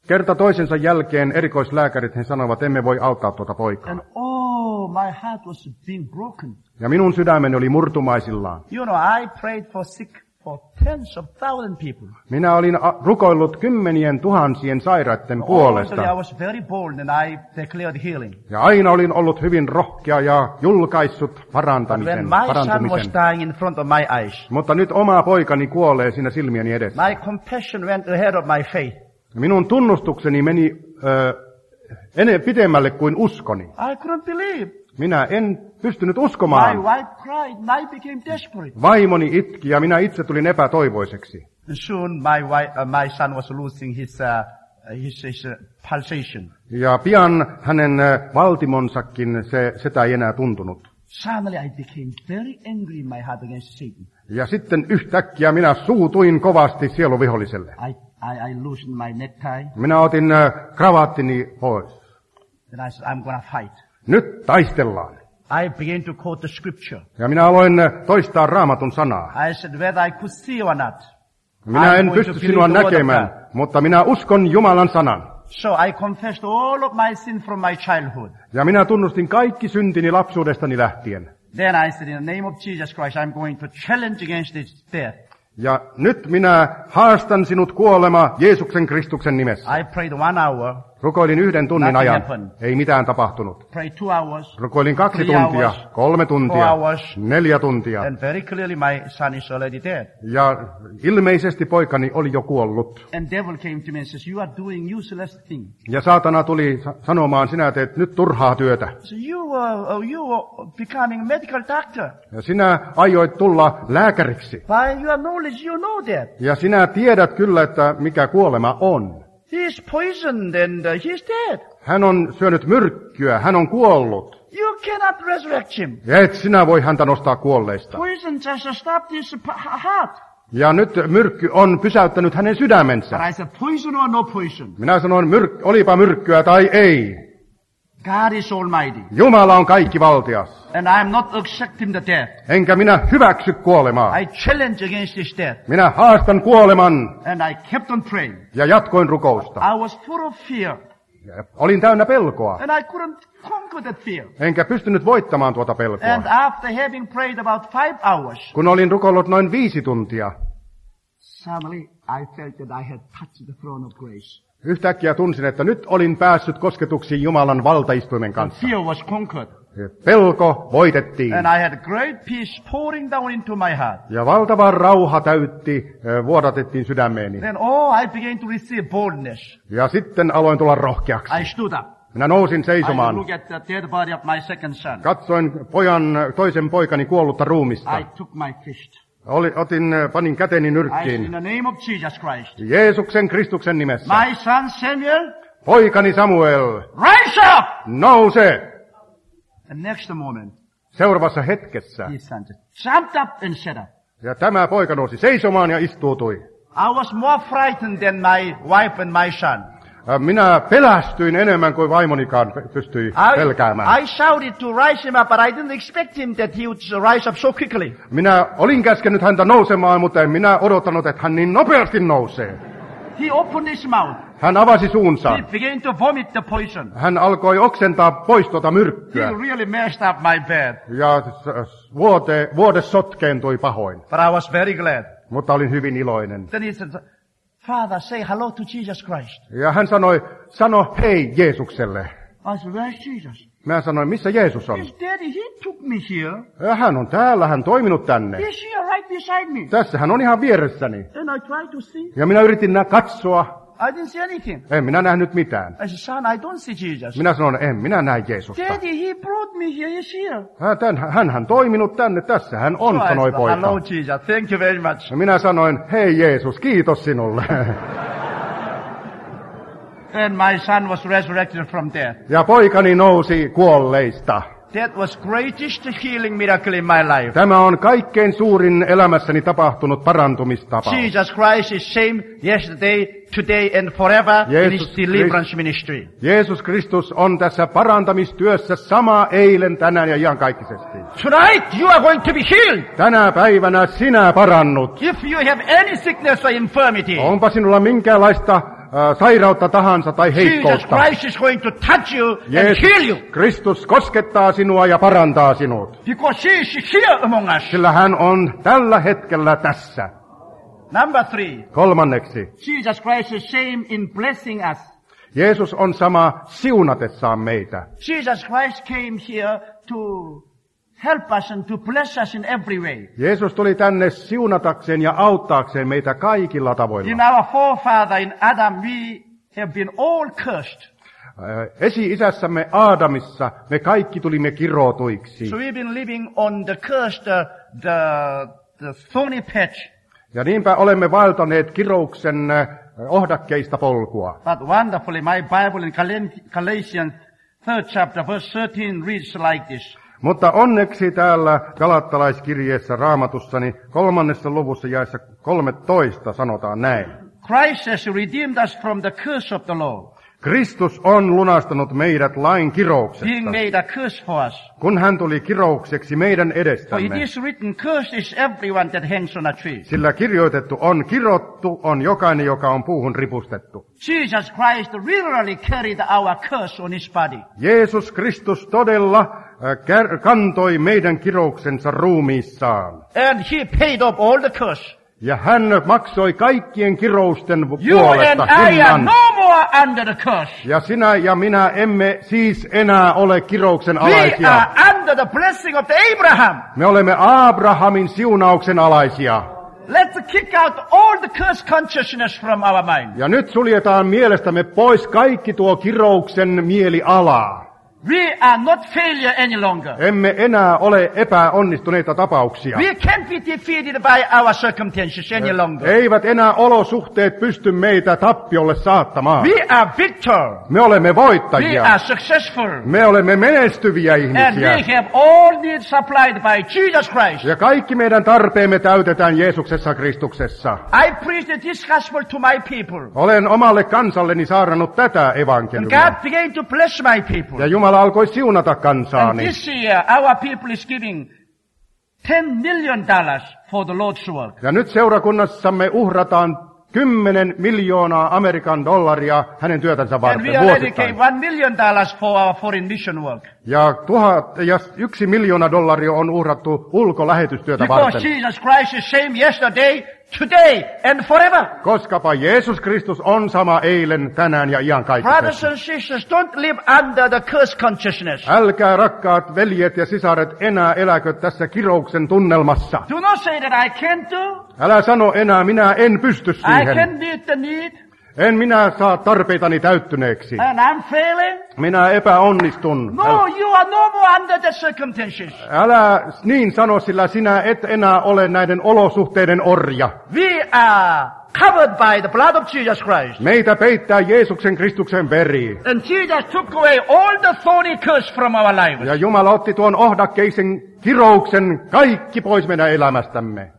Kerta toisensa jälkeen erikoislääkärit he sanovat, emme voi auttaa tuota poikaa. And oh, my heart was being broken. Ja minun sydämeni oli murtumaisillaan. You know, I prayed for sick for tens of thousand people. Minä olin rukoillut kymmenien tuhansien sairaiden Always I puolesta. was very bold and I declared healing. Ja aina olin ollut hyvin rohkea ja julkaissut But when parantamisen, my son was parantumisen. dying in front of my eyes, Mutta nyt oma poikani kuolee siinä silmieni edessä. my compassion went ahead of my faith. Minun tunnustukseni meni ö, ene, pidemmälle kuin uskoni. I couldn't believe. Minä en pystynyt My uskomaan. wife cried and I became desperate. Vaimoni itki ja minä itse tulin epätoivoiseksi. And soon my wife, uh, my son was losing his, uh, his, his uh, pulsation. Ja pian hänen ö, valtimonsakin se, sitä ei enää tuntunut. Suddenly I became very angry in my heart against Satan. Ja sitten yhtäkkiä minä suutuin kovasti sieluviholliselle. I, I, I loosened my necktie Minä otin ö, kravaattini pois. and I said, I'm gonna fight. Nyt taistellaan. I began to quote the scripture. Ja minä aloin ö, toistaa raamatun sanaa. I said, whether I could see or not. Minä I'm en going pysty to believe sinua the word of näkemään, God. mutta minä uskon Jumalan sanan. So I confessed all of my sin from my childhood. Ja minä tunnustin kaikki syntini lapsuudestani lähtien. Then I said, in the name of Jesus Christ, I'm going to challenge against this death. Ja nyt minä haastan sinut kuolema Jeesuksen Kristuksen nimessä. I prayed one hour, Rukoilin yhden tunnin Nothing ajan. happened. Ei mitään tapahtunut. prayed two hours, Rukoilin kaksi Three tuntia, hours, kolme tuntia, four hours. neljä tuntia. and very clearly my son is already dead. Ja ilmeisesti poikani oli jo kuollut. And devil came to me and says, you are doing useless thing. Ja saatana tuli sa- sanomaan, sinä teet nyt turhaa työtä. So you are, uh, you are becoming a medical doctor. Ja sinä aioit tulla lääkäriksi. By your knowledge, you know that. Ja sinä tiedät kyllä, että mikä kuolema on. He is poisoned and uh, he is dead. Hän on syönyt myrkkyä, hän on kuollut. You cannot resurrect him. Ja et sinä voi häntä nostaa kuolleista. Poison just stopped his p- heart. Ja nyt myrkky on pysäyttänyt hänen sydämensä. But I said, poison or no poison, Minä sanoin, myr- olipa myrkkyä tai ei. God is almighty. Jumala on kaikki valtias. And I am not accepting the death. Enkä minä hyväksy kuolemaa. I challenge against this death. Minä haastan kuoleman And I kept on praying. ja jatkoin rukousta. I was full of fear. Ja olin täynnä pelkoa. And I couldn't conquer that fear. Enkä pystynyt voittamaan tuota pelkoa. And after having prayed about five hours, Kun olin rukoillut noin viisi tuntia, suddenly I felt that I had touched the throne of grace. yhtäkkiä tunsin, että nyt olin päässyt kosketuksiin Jumalan valtaistuimen kanssa. Fear was conquered. Pelko voitettiin. And I had great peace pouring down into my heart. Ja valtava rauha täytti, ö, vuodatettiin sydämeeni. Then, oh, I began to receive boldness. Ja sitten aloin tulla rohkeaksi. I stood up. Minä nousin I seisomaan. looked at the dead body of my second son. Katsoin pojan, toisen poikani kuollutta ruumista. I took my fist. Oli, otin, panin käteni I said, in nyrkkiin. the name of Jesus Christ, Jeesuksen Kristuksen nimessä. my son Samuel, Poikani Samuel, rise up! nouse! The next moment, Seuraavassa hetkessä. his son just jumped up and sat up. Ja tämä poika nousi seisomaan ja istuutui. I was more frightened than my wife and my son. Äh, Minä pelästyin enemmän kuin vaimonikaan pe- pystyi I, pelkäämään. I shouted to raise him up, but I didn't expect him that he would rise up so quickly. Minä olin käskenyt häntä nousemaan, mutta en minä odottanut, että hän niin nopeasti nousee. He opened his mouth. Hän avasi suunsa. He began to vomit the poison. Hän alkoi oksentaa pois tuota He myrkkyä. really messed up my bed. Ja s- vuote, vuode sotkeentui pahoin. But I was very glad. Mutta olin hyvin iloinen. Then he said, Father, say hello to Jesus Christ. Ja hän sanoi, sano hei Jeesukselle. I said, where's Jesus? Mä sanoin, missä Jeesus on? His daddy, he took me here. Ja hän on täällä, hän toiminut tänne. He's here right beside me. Tässä hän on ihan vieressäni. And I tried to see. Ja minä yritin nä- katsoa. I didn't see anything. En minä nähnyt mitään. I said, son, I don't see Jesus. Minä sanoin, en minä näe Jeesusta. Daddy, he brought me here. He's here. Hän, tämän- hän, hän toiminut tänne, tässä hän on, So I sanoi said, poika. hello, Jesus. Thank you very much. Ja minä sanoin, hei Jeesus, kiitos sinulle. And my son was resurrected from death. Ja poikani nousi kuolleista. That was greatest healing miracle in my life. Tämä on kaikkein suurin elämässäni tapahtunut parantumistapa. Jesus Christ is same yesterday, today and forever in Jeesus his deliverance Krist- ministry. Jeesus Kristus on tässä parantamistyössä sama eilen, tänään ja iankaikkisesti. Tonight you are going to be healed. Tänä päivänä sinä parannut. If you have any sickness or infirmity, Onpa sinulla minkäänlaista sairautta tahansa tai Jesus heikkoutta. Christ is going to touch you and Jeesus heal you. Kristus koskettaa sinua ja parantaa sinut, Because he is here among us. sillä hän on tällä hetkellä tässä. Number three. Kolmanneksi, Jesus Christ is same in blessing us. Jeesus on sama siunatessaan meitä. Jesus Christ came here to help us and to bless us in every way. Jeesus tuli tänne siunatakseen ja auttaakseen meitä kaikilla In tavoilla. our forefather, in Adam, we have been all cursed. Esi-isässämme Aadamissa me kaikki tulimme kirotuiksi. So we've been living on the curse, the, the, the thorny patch. Ja niinpä olemme vaeltaneet kirouksen äh, ohdakkeista polkua. But wonderfully, my Bible in Gal- Galatians third chapter, verse thirteen reads like this. Mutta onneksi täällä galattalaiskirjeessä Raamatussani kolmannessa luvussa jaessa kolmetoista sanotaan näin. Christ has redeemed us from the curse of the law, Kristus on lunastanut meidät lain being kirouksesta, made a curse for us. kun hän tuli kiroukseksi meidän For it edestämme. is written, cursed is everyone that hangs on a tree. Sillä kirjoitettu on, kirottu on jokainen, joka on puuhun ripustettu. Jesus Christ literally carried our curse on his body. Jeesus Kristus todella äh, kär- kantoi meidän kirouksensa ruumiissaan. And he paid up all the curse. Ja hän maksoi kaikkien kirousten You and puolesta I are hinnan. no more under the curse. Ja sinä ja minä emme siis enää ole kirouksen We alaisia. are under the blessing of the Abraham. Me olemme Abrahamin siunauksen alaisia. Let's kick out all the curse consciousness from our mind. Ja nyt suljetaan mielestämme pois kaikki tuo kirouksen mieliala. We are not failure any longer. Emme enää ole epäonnistuneita tapauksia. We can't be defeated by our circumstances any longer. Eivät enää olosuhteet pysty meitä tappiolle saattamaan. We are victor. Me olemme We voittajia. are successful. Me olemme menestyviä And ihmisiä. we have all needs supplied by Jesus Christ. Ja kaikki meidän tarpeemme täytetään Jeesuksessa Kristuksessa. I preached this gospel to my people. Olen omalle kansalleni saarnannut tätä And evankeliumia. God began to bless my people. Ja Jumala alkoi siunata And kansaani. this year, our people is giving ten million dollars for the Lord's work. Ja nyt seurakunnassamme uhrataan kymmenen miljoonaa Amerikan dollaria hänen työtänsä And varten we already gave vuosittain. one million dollars for our foreign mission work. Ja, tuhat, ja yksi miljoona dollaria on uhrattu ulkolähetystyötä Because varten. Jesus Christ is same yesterday, today, and forever. Koskapa Jeesus Kristus on sama eilen, tänään ja Brothers iankaikkisesti. and sisters, don't live under the curse consciousness. Älkää rakkaat veljet ja sisaret enää eläkö tässä kirouksen tunnelmassa. Do not say that I can't do, Älä sano enää, minä en pysty I siihen. can't meet the need, En minä saa tarpeitani täyttyneeksi. and I'm failing. Minä epäonnistun. No, you are no more under the circumstances. Älä niin sano, sillä sinä et enää ole näiden olosuhteiden orja. We are covered by the blood of Jesus Christ. Meitä peittää Jeesuksen Kristuksen veri. And Jesus took away all the thorny curse from our lives. Ja Jumala otti tuon ohdakkeisen kirouksen kaikki pois meidän elämästämme.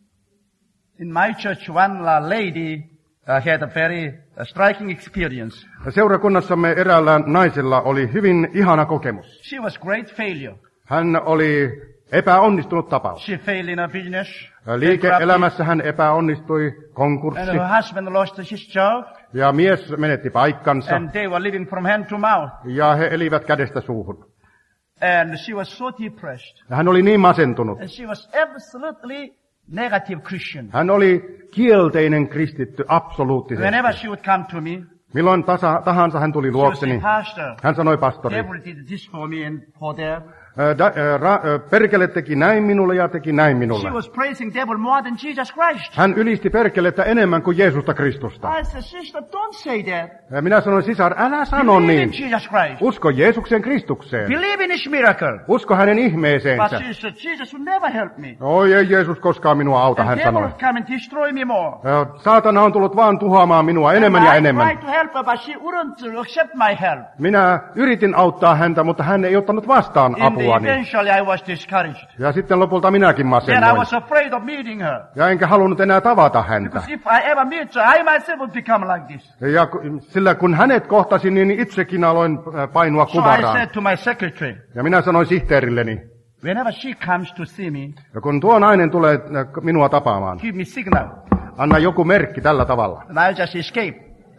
In my church, one uh, lady uh, had a very uh, striking experience. Seurakunnassamme eräällä naisella oli hyvin ihana kokemus. She was great failure. Hän oli epäonnistunut tapaus. She failed in her business, Liike-elämässä hän epäonnistui, and konkurssi, her husband lost his job, ja mies menetti paikkansa, and they were living from hand to mouth. ja he elivät kädestä suuhun. And she was so depressed, Ja hän oli niin masentunut. and she was absolutely negative Christian. Hän oli kielteinen kristitty, absoluuttisesti. Whenever she would come to me, Milloin tasa, tahansa hän tuli she would say, luokseni, Pastor, hän sanoi, pastori, devil did this for me and for that. ää, da, ää, ra, ää, perkele teki näin minulle ja teki näin She minulle. was praising devil more than Jesus Christ. Hän ylisti perkelettä enemmän kuin Jeesusta Kristusta. I said, sister, don't say that. Ja minä sanoin, sisar, älä sano Believe in niin. Jesus Christ. Usko Jeesuksen Kristukseen. Believe in his miracle. Usko hänen But ihmeeseensä. she said, Jesus will never help me. Oi, ei Jeesus koskaan minua auta, And hän devil sanoi. will come and destroy me more. Ja saatana on tullut vaan tuhoamaan minua enemmän ja And I enemmän. tried to help her, but she wouldn't accept my help. Minä yritin auttaa häntä, mutta hän ei ottanut vastaan In the apuani. eventually I was discouraged. Ja sitten lopulta minäkin Then I masennoin. was afraid of meeting her. Ja enkä halunnut enää tavata häntä. Because if I ever meet her, I myself would become like this. Ja ku- sillä kun hänet kohtasin, niin itsekin aloin äh, painua So I kumaraan. said to my secretary, Ja minä sanoin sihteerilleni, whenever she comes to see me, ja kun tuo nainen tulee äh, minua tapaamaan, give me signal. anna joku merkki tällä tavalla. And I'll just escape.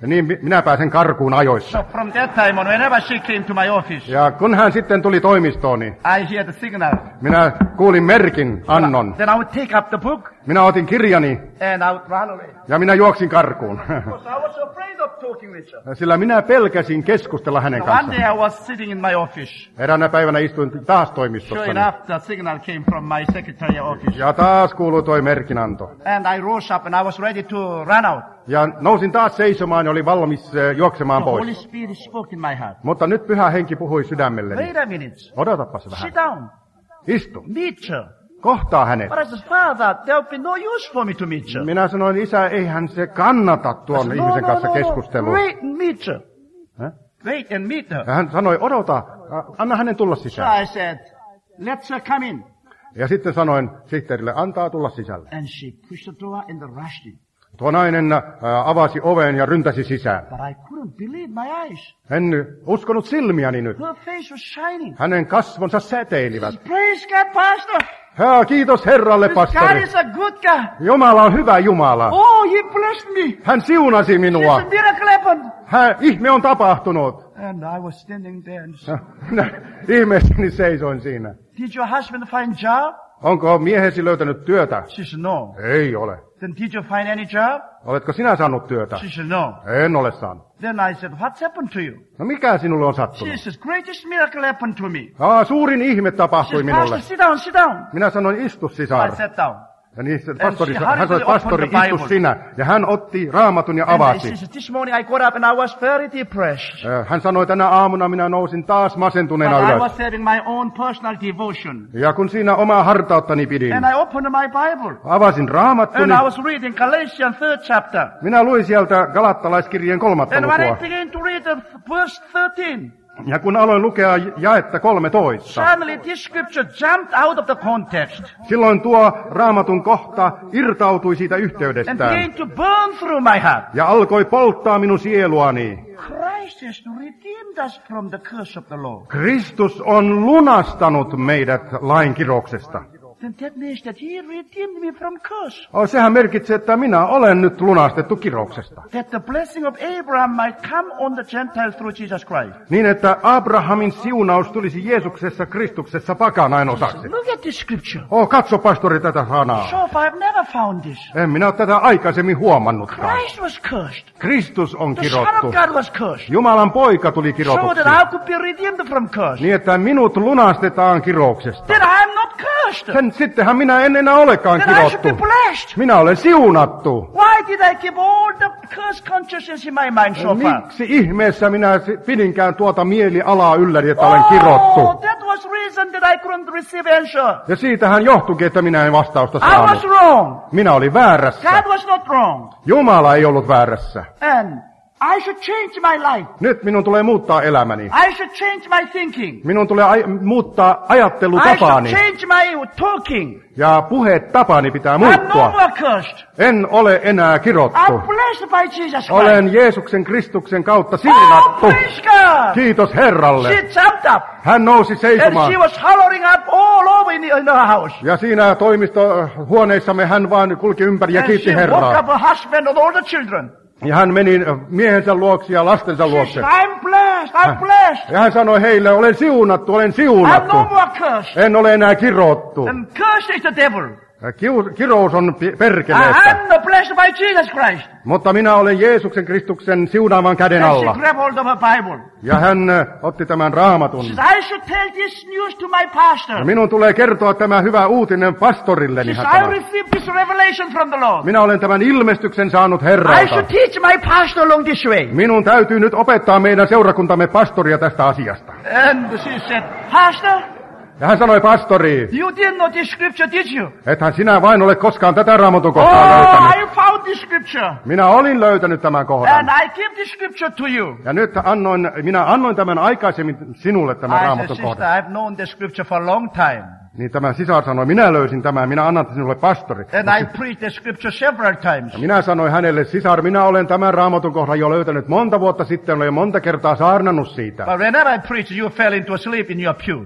niin mi- minä pääsen karkuun ajoissa. So from that time on, whenever she came to my office, Ja kun hän sitten tuli toimistooni, I hear the signal. minä kuulin merkin, annon. Then I would take up the book Minä otin kirjani and I would run away. ja minä juoksin karkuun. Because I was afraid of talking with her. Sillä minä pelkäsin keskustella hänen So one kanssaan. day I was sitting in my office. Eräänä päivänä istuin taas Sure toimistossani. enough, the signal came from my secretary office. Ja taas kuului toi merkinanto. And I rose up and I was ready to run out. Ja nousin taas seisomaan ja olin valmis eh, juoksemaan The Holy pois. Spirit spoke in my heart. Mutta nyt pyhä henki puhui sydämelleni. Wait a minute. Odotapas vähän. Sit down. Istu. Meet her. Kohtaa hänet. But I said, Father, there will be no use for me to meet her. Minä sanoin, isä, eihän se kannata tuon No, ihmisen no, kanssa no, no. keskustelua. Wait and meet her. Häh? Wait and meet her. Ja hän sanoi, odota, ä, anna hänen tulla So sisään. I said, let her come in. Ja sitten sanoin sihteerille, antaa tulla sisälle. And she pushed the door and rushed in. Tuo nainen ä, avasi oven ja ryntäsi sisään. But I couldn't believe my eyes. En uskonut silmiäni nyt. Her face was shining. Hänen kasvonsa säteilivät. Praise God, Pastor. Haa, kiitos Herralle, This God pastori. is a good God. Jumala on hyvä Jumala. Oh, He blessed me. Hän siunasi There's minua. a miracle happened. Hän, ihme on tapahtunut. And I was standing there and said, Ja minä ihmeessäni seisoin siinä. did your husband find job? Onko miehesi löytänyt työtä? She said, no. Ei ole. Then did you find any job? Oletko sinä saanut työtä? She said, no. En ole saanut. Then I said, what's happened to you? No mikä sinulle on She sattunut? says, greatest miracle happened to me. Aa, suurin ihme She tapahtui says, minulle. Pastor, sit down, sit down. Minä sanoin, istu I sisar. sat down. Ja niin se pastori, she hän sanoi, hurriedly pastori, opened the istu Bible. sinä. Ja hän otti raamatun ja And I, avasi. she says, this morning I got up and I was very depressed. Äh, Hän sanoi, tänä aamuna minä nousin taas But masentuneena I ylös. was having my own personal devotion. Ja kun siinä omaa hartauttani pidin, And I opened my Bible. avasin raamattuni. And I was reading Galatians third chapter. Minä luin sieltä galattalaiskirjeen kolmatta And when I lukua. began to read the verse thirteen, Ja kun aloin lukea jaetta kolmetoista, suddenly this scripture jumped out of the context silloin tuo raamatun kohta irtautui siitä and yhteydestään began to burn through my heart. ja alkoi polttaa minun sieluani. Christ has redeemed us from the curse of the law. Kristus on lunastanut meidät lain kirouksesta. Then that means that He redeemed me from curse. Oh, sehän merkitsee, että minä olen nyt lunastettu kirouksesta. That the blessing of Abraham might come on the Gentiles through Jesus Christ. Niin, että Abrahamin siunaus tulisi Jeesuksessa Kristuksessa pakanain osaksi. Look at this scripture. Oh, katso pastori tätä sanaa. So far I've never found this. En minä ole tätä aikaisemmin huomannutkaan. Christ was cursed. Kristus on The Son of kirottu. God was cursed. Jumalan poika tuli So kirotuksi. that I could be redeemed from curse. Niin, että minut lunastetaan kirouksesta. Then I am not cursed. Sen, sittenhän minä en enää olekaan Then I should be kirottu. blessed. Minä olen siunattu. Why did I keep all the curse consciousness in my mind so far? Miksi ihmeessä minä si- pidinkään tuota mielialaa ylläri, että olen kirottu? Oh, that was reason that I couldn't receive answer. Ja siitähän johtuikin, että minä en vastausta I was saanut. wrong. Minä olin väärässä. God was not wrong. Jumala ei ollut väärässä. And I should change my life. Nyt minun tulee muuttaa elämäni. I should change my thinking. Minun tulee aj- muuttaa I should ajattelutapaani. change my talking. Ja puhetapani pitää I'm no muuttua. more cursed. En ole enää kirottu. I'm blessed by Jesus Christ. Olen Jeesuksen Kristuksen kautta Oh, siunattu. praise God. Kiitos Herralle. She jumped up. Hän nousi And seisomaan. she was hollering up all over in, the, in her house. Ja siinä toimistohuoneissamme hän vaan kulki ympäri ja And she kiitti woke Herraa. up her husband and all the children. Ja hän meni miehensä luoksi ja lastensa She luokse. said, I'm blessed, I'm blessed. Ja hän sanoi heille, olen siunattu, olen I'm siunattu. no more cursed. En ole enää kirottu. And cursed is the devil. Kiu- Kirous on pi- I perkeleestä. am the blessed by Jesus Christ. Mutta minä olen Jeesuksen Kristuksen siunaavan käden And she alla. grabbed hold of her Bible. Ja hän äh, otti tämän raamatun. She said, I should tell this news to my pastor. Ja minun tulee kertoa tämä hyvä uutinen pastorilleni, She hän said, I sanoi. received this revelation from the Lord. Minä olen tämän ilmestyksen saanut I Herralta. should teach my pastor along this way. Minun täytyy nyt opettaa meidän seurakuntamme pastoria tästä asiasta. And she said, Pastor, Ja hän sanoi, pastori, you didn't know this scripture, did you? ethän sinä vain ole koskaan tätä raamatun Oh, kohtaa löytänyt. I found this scripture. Minä olin löytänyt tämän kohdan. And I gave this scripture to you. Ja nyt annoin, minä annoin tämän aikaisemmin sinulle tämän I said, raamatun sister, kohdan. I've known this scripture for a long time. Niin tämä sisar sanoi, minä löysin tämän, minä annan sinulle pastori. And I preached the scripture several times. Ja minä sanoin hänelle, sisar, minä olen tämän raamatun kohdan jo löytänyt monta vuotta sitten, olen jo monta kertaa saarnannut siitä. But whenever I preached, you fell into sleep in your pew.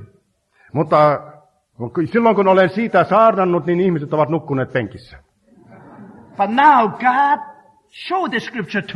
Mutta silloin kun olen siitä saarnannut, niin ihmiset ovat nukkuneet penkissä. But now God showed the scripture to you.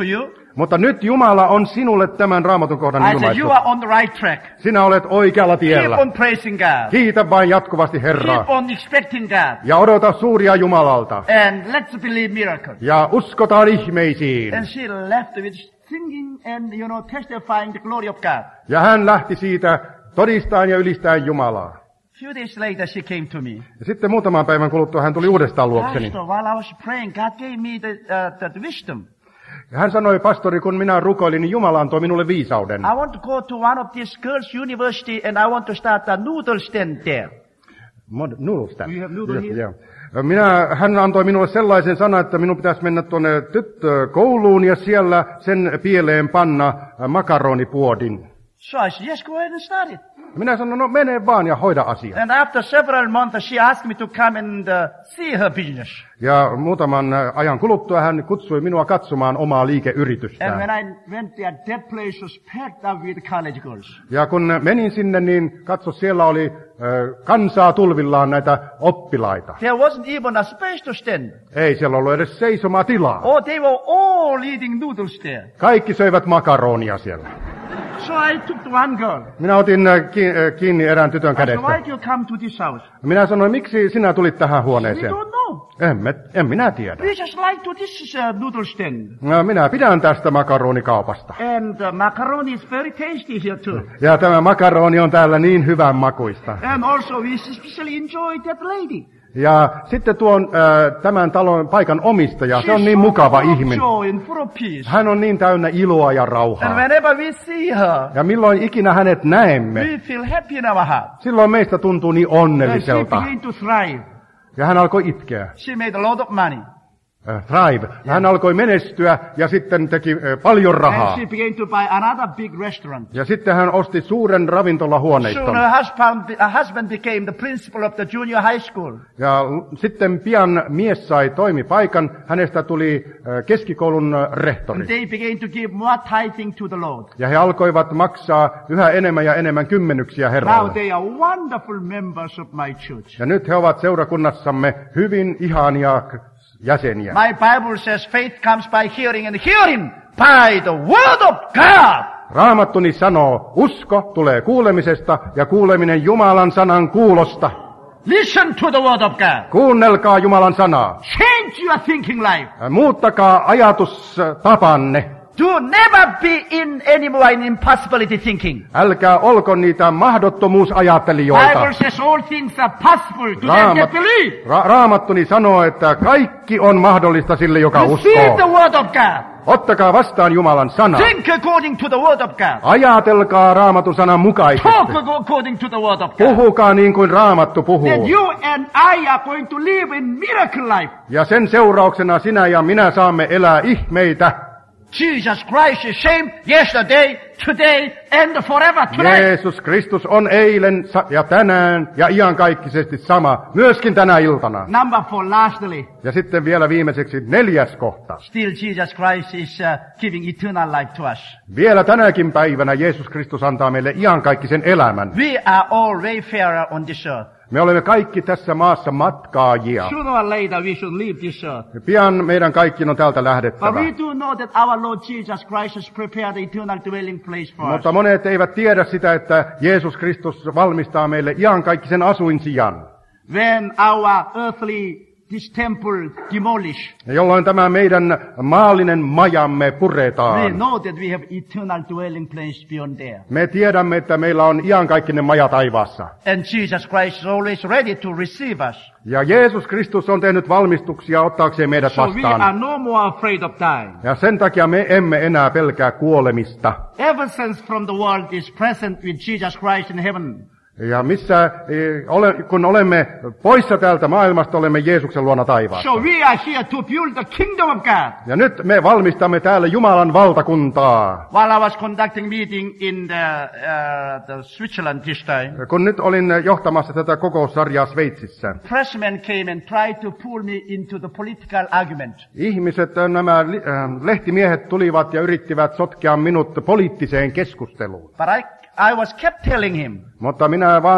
Mutta nyt Jumala on sinulle tämän raamatun kohdan I said, ilmaissut. you are on the right track. Sinä olet oikealla Keep tiellä. on praising God. Kiitä vain jatkuvasti Herraa. Keep on expecting God. Ja odota suuria Jumalalta. And let's believe miracles. Ja uskotaan ihmeisiin. And she left with singing and, you know, testifying the glory of God. Ja hän lähti siitä todistaen ja ylistäen Jumalaa. Few days later she came to me. Ja sitten muutaman päivän kuluttua hän tuli uudestaan luokseni. Pastor, while I was praying, God gave me the, uh, the, the wisdom. Ja hän sanoi, pastori, kun minä rukoilin, niin Jumala antoi minulle viisauden. I want to go to one of these girls' university and I want to start a noodle stand there. Mod, noodle You have noodle here? Yeah. Minä, hän antoi minulle sellaisen sanan, että minun pitäisi mennä tuonne tyttökouluun ja siellä sen pieleen panna makaronipuodin. So I said, yes, go ahead and start it. Minä sanoin, no mene vaan ja hoida asia. And after several months, she asked me to come and uh, see her business. Ja muutaman ajan kuluttua hän kutsui minua katsomaan omaa And liikeyritystään. when I went there, that place was packed up with college girls. Ja kun menin sinne, niin katso, siellä oli äh, kansaa tulvillaan näitä oppilaita. There wasn't even a space to stand. Ei siellä ollut edes seisomaa tilaa. Oh, they were all eating noodles there. Kaikki söivät makaronia siellä. So I took the one girl. Minä otin äh, ki- äh, kiinni erään tytön I said, kädestä. why do you come to this house? Minä sanoin, miksi sinä tulit tähän We huoneeseen? don't know. En, me, en minä tiedä. We just like to this uh, noodle stand. No, minä pidän tästä makaronikaupasta. And uh, macaroni is very tasty here too. Ja tämä makaroni on täällä niin hyvän makuista. And also we especially enjoy that lady. Ja sitten tuon äh, tämän talon paikan omistaja, se on She's niin so mukava full of ihminen. joy and full of peace. Hän on niin täynnä iloa ja And rauhaa. whenever we see her, Ja milloin ikinä hänet näemme, we feel happy in our heart. silloin meistä tuntuu niin And she onnelliselta. began to thrive. Ja hän alkoi itkeä. She made a lot of money. Äh, thrive. Hän alkoi menestyä ja sitten teki äh, paljon rahaa. And she began to buy another big restaurant. Ja sitten hän osti suuren ravintolahuoneiston. Soon her husband, her husband became the principal of the junior high school. Ja sitten pian mies sai toimipaikan, hänestä tuli äh, keskikoulun äh, rehtori. And they began to give more tithing to the Lord. Ja he alkoivat maksaa yhä enemmän ja enemmän kymmenyksiä Now Herralle. they are wonderful members of my church. Ja nyt he ovat seurakunnassamme hyvin ihania jäseniä. My Bible says faith comes by hearing and hearing by the word of God. Raamattuni sanoo, usko tulee kuulemisesta ja kuuleminen Jumalan sanan kuulosta. Listen to the word of God. Kuunnelkaa Jumalan sanaa. Change your thinking life. Muuttakaa ajatustapanne. Do never be in anymore in impossibility thinking. Älkää olko niitä mahdottomuusajattelijoita. Bible says all things are possible to them Raamat, that believe. ra, raamattuni sanoo, että kaikki on mahdollista sille, joka Receive the uskoo. word of God. Ottakaa vastaan Jumalan sana. Think according to the word of God. Ajatelkaa raamatun sanan mukaisesti. Talk according to the word of God. Puhukaa niin kuin raamattu puhuu. That you and I are going to live in miracle life. Ja sen seurauksena sinä ja minä saamme elää ihmeitä. Jesus Christ is same yesterday, today, and forever tonight. Jeesus Kristus on eilen sa- ja tänään ja iankaikkisesti sama, myöskin tänä iltana. Number four, lastly, Ja sitten vielä viimeiseksi neljäs kohta. still Jesus Christ is uh, giving eternal life to us. Vielä tänäkin päivänä Jeesus Kristus antaa meille iankaikkisen elämän. We are all wayfarer on this earth. Me olemme kaikki tässä maassa matkaajia. Sooner or later we should leave this earth. Pian meidän kaikkien on täältä But lähdettävä. we do know that our Lord Jesus Christ has prepared the eternal dwelling place for us. Mutta monet eivät tiedä sitä, että Jeesus Kristus valmistaa meille iankaikkisen asuinsijan. When our earthly, this temple demolished, Ja jolloin tämä meidän maallinen majamme we puretaan. know that we have eternal dwelling place beyond there. Me tiedämme, että meillä on iankaikkinen maja taivaassa. And Jesus Christ is always ready to receive us. Ja Jeesus Kristus on tehnyt valmistuksia ottaakseen meidät So we are vastaan. no more afraid of dying. Ja sen takia me emme enää pelkää kuolemista. Ever since from the world is present with Jesus Christ in heaven. Ja missä, eh, ole, kun olemme poissa täältä maailmasta, olemme Jeesuksen luona taivaassa. So we are here to build the kingdom of God. Ja nyt me valmistamme täällä Jumalan valtakuntaa. While I was conducting meeting in the, uh, the Switzerland this time, Kun nyt olin johtamassa tätä kokoussarjaa Sveitsissä, pressmen came and tried to pull me into the political argument. ihmiset, nämä li- äh, lehtimiehet tulivat ja yrittivät sotkea minut poliittiseen keskusteluun. But I, I was kept telling him, Mutta minä vaan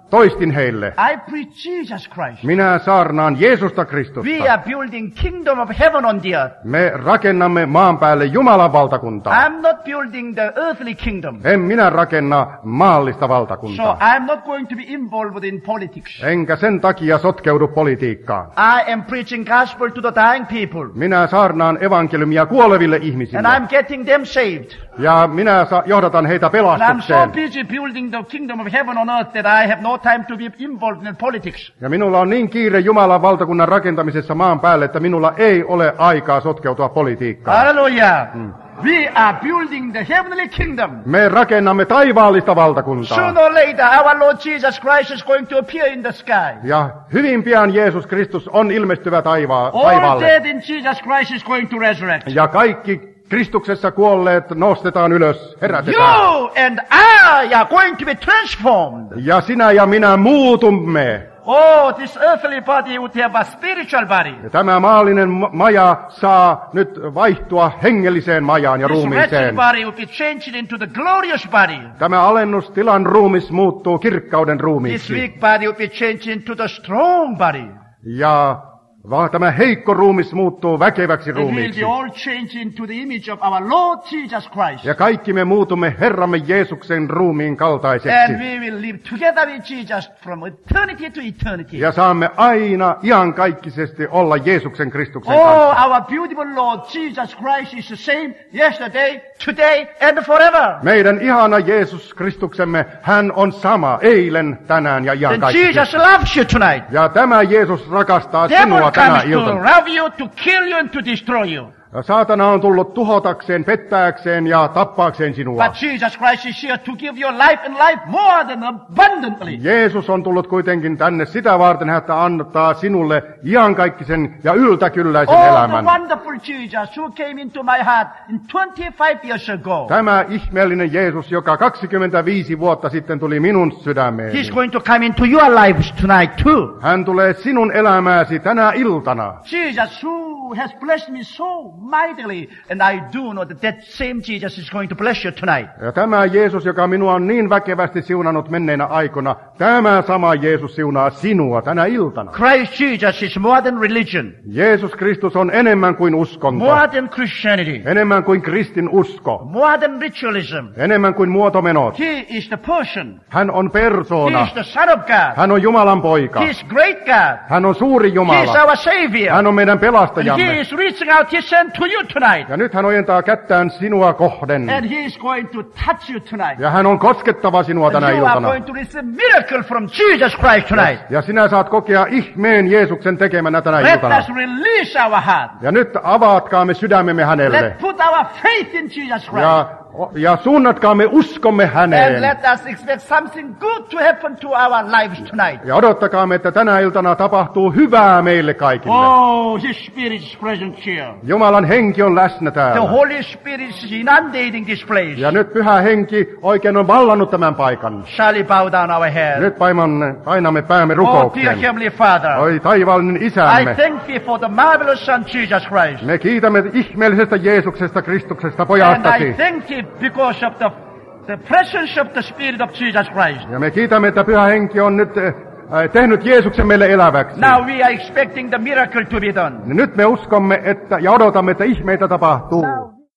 toistin heille. I preach Jesus Christ. Minä saarnaan Jeesusta Kristusta. We are building kingdom of heaven on the earth. Me rakennamme maan päälle Jumalan valtakuntaa. I'm not building the earthly kingdom. En minä rakenna maallista So valtakuntaa. I'm not going to be involved in politics. Enkä sen takia sotkeudu politiikkaan. I am preaching gospel to the dying people. Minä saarnaan evankeliumia kuoleville ihmisille. And I'm getting them saved. Ja minä sa- johdatan heitä And I'm so pelastukseen. busy building the kingdom of heaven on earth that I have no time to be involved in politics. Ja minulla on niin kiire Jumalan valtakunnan rakentamisessa maan päälle, että minulla ei ole aikaa sotkeutua politiikkaan. Hallelujah. We are building the heavenly kingdom. Me rakennamme taivaallista valtakuntaa. Sooner or later, our Lord Jesus Christ is going to appear in the sky. Ja hyvin pian Jeesus Kristus on ilmestyvä taivaa, All taivaalle. dead in Jesus Christ is going to resurrect. Ja kaikki Kristuksessa kuolleet nostetaan ylös, herätetään. You and I are going to be transformed. Ja sinä ja minä muutumme. Oh, this earthly body would have a spiritual body. Ja tämä maallinen ma- maja saa nyt vaihtua hengelliseen majaan ja This wretched ruumiiseen. body would be changed into the glorious body. Tämä alennustilan ruumis muuttuu kirkkauden This ruumiiksi. weak body would be changed into the strong body. Ja va- tämä heikko ruumis muuttuu väkeväksi And we'll ruumiiksi. be all changed into the image of our Lord Jesus Christ. Ja kaikki me muutumme Herramme Jeesuksen ruumiin And kaltaiseksi. we will live together with Jesus from eternity to eternity. Ja saamme aina iankaikkisesti olla Jeesuksen Kristuksen kanssa. Oh, our beautiful Lord Jesus Christ is the same yesterday, today, and forever. Meidän ihana Jeesus Kristuksemme, hän on sama eilen, tänään ja And iankaikkisesti. Jesus loves you tonight. Ja tämä Jeesus rakastaa Devil sinua tänä comes to iltana. rob you, to kill you, and to destroy you. Ja saatana on tullut tuhotakseen, pettääkseen ja tappaakseen sinua. But Jesus Christ is here to give you life and life more than abundantly. Jeesus on tullut kuitenkin tänne sitä varten, että antaa sinulle iankaikkisen ja yltäkylläisen Oh, the elämän. wonderful Jesus who came into my heart in twenty-five years ago. Tämä ihmeellinen Jeesus, joka kaksikymmentäviisi vuotta sitten tuli minun sydämeeni. He's going to come into your lives tonight too. Hän tulee sinun elämääsi tänä iltana. Jesus who has blessed me so mightily, and I do know that that same Jesus is going to bless you tonight. Ja tämä Jeesus, joka minua on niin väkevästi siunannut menneinä aikoina, tämä sama Jeesus siunaa sinua tänä iltana. Christ Jesus is more than religion, Jeesus Kristus on enemmän kuin uskonto, more than Christianity, enemmän kuin kristin usko, more than ritualism. enemmän kuin muotomenot. He is the person. Hän on He persoona. is the Son of God. Hän on Jumalan poika. He is great God. Hän on suuri He is Jumala. our Savior. Hän on meidän And He pelastajamme. is reaching out His hand to you tonight. Ja nyt hän ojentaa kättään sinua kohden. And He is going to touch you tonight. Ja hän on koskettava sinua And tänä you are iltana. going to receive miracle from Jesus Christ tonight. Ja sinä saat kokea ihmeen Jeesuksen tekemänä tänä Let iltana. us release our heart. Ja nyt avaatkaamme sydämemme hänelle. Let's put our faith in Jesus Christ. Ja, ja suunnatkaamme uskomme And häneen. let us expect something good to happen to our lives tonight. Ja odottakaamme, että tänä iltana tapahtuu hyvää meille kaikille. Oh, His Spirit is present here. Jumalan henki on läsnä The täällä. Holy Spirit is inundating this place. Ja nyt pyhä henki oikein on vallannut tämän paikan. Shall we bow down our head? Nyt paimamme, painamme päämme Oh, dear rukoukseen. Heavenly Father, Oi taivaallinen I isämme. thank Thee for the marvelous Son, Jesus Christ. Me kiitämme ihmeellisestä Jeesuksesta, Kristuksesta, And I pojastasi. thank Thee because of the, the presence of the Spirit of Jesus Christ. Ja me kiitämme, että pyhä henki on nyt eh, tehnyt Jeesuksen meille eläväksi. Now we are expecting the miracle to be done. Nyt me uskomme että, ja odotamme, että ihmeitä tapahtuu.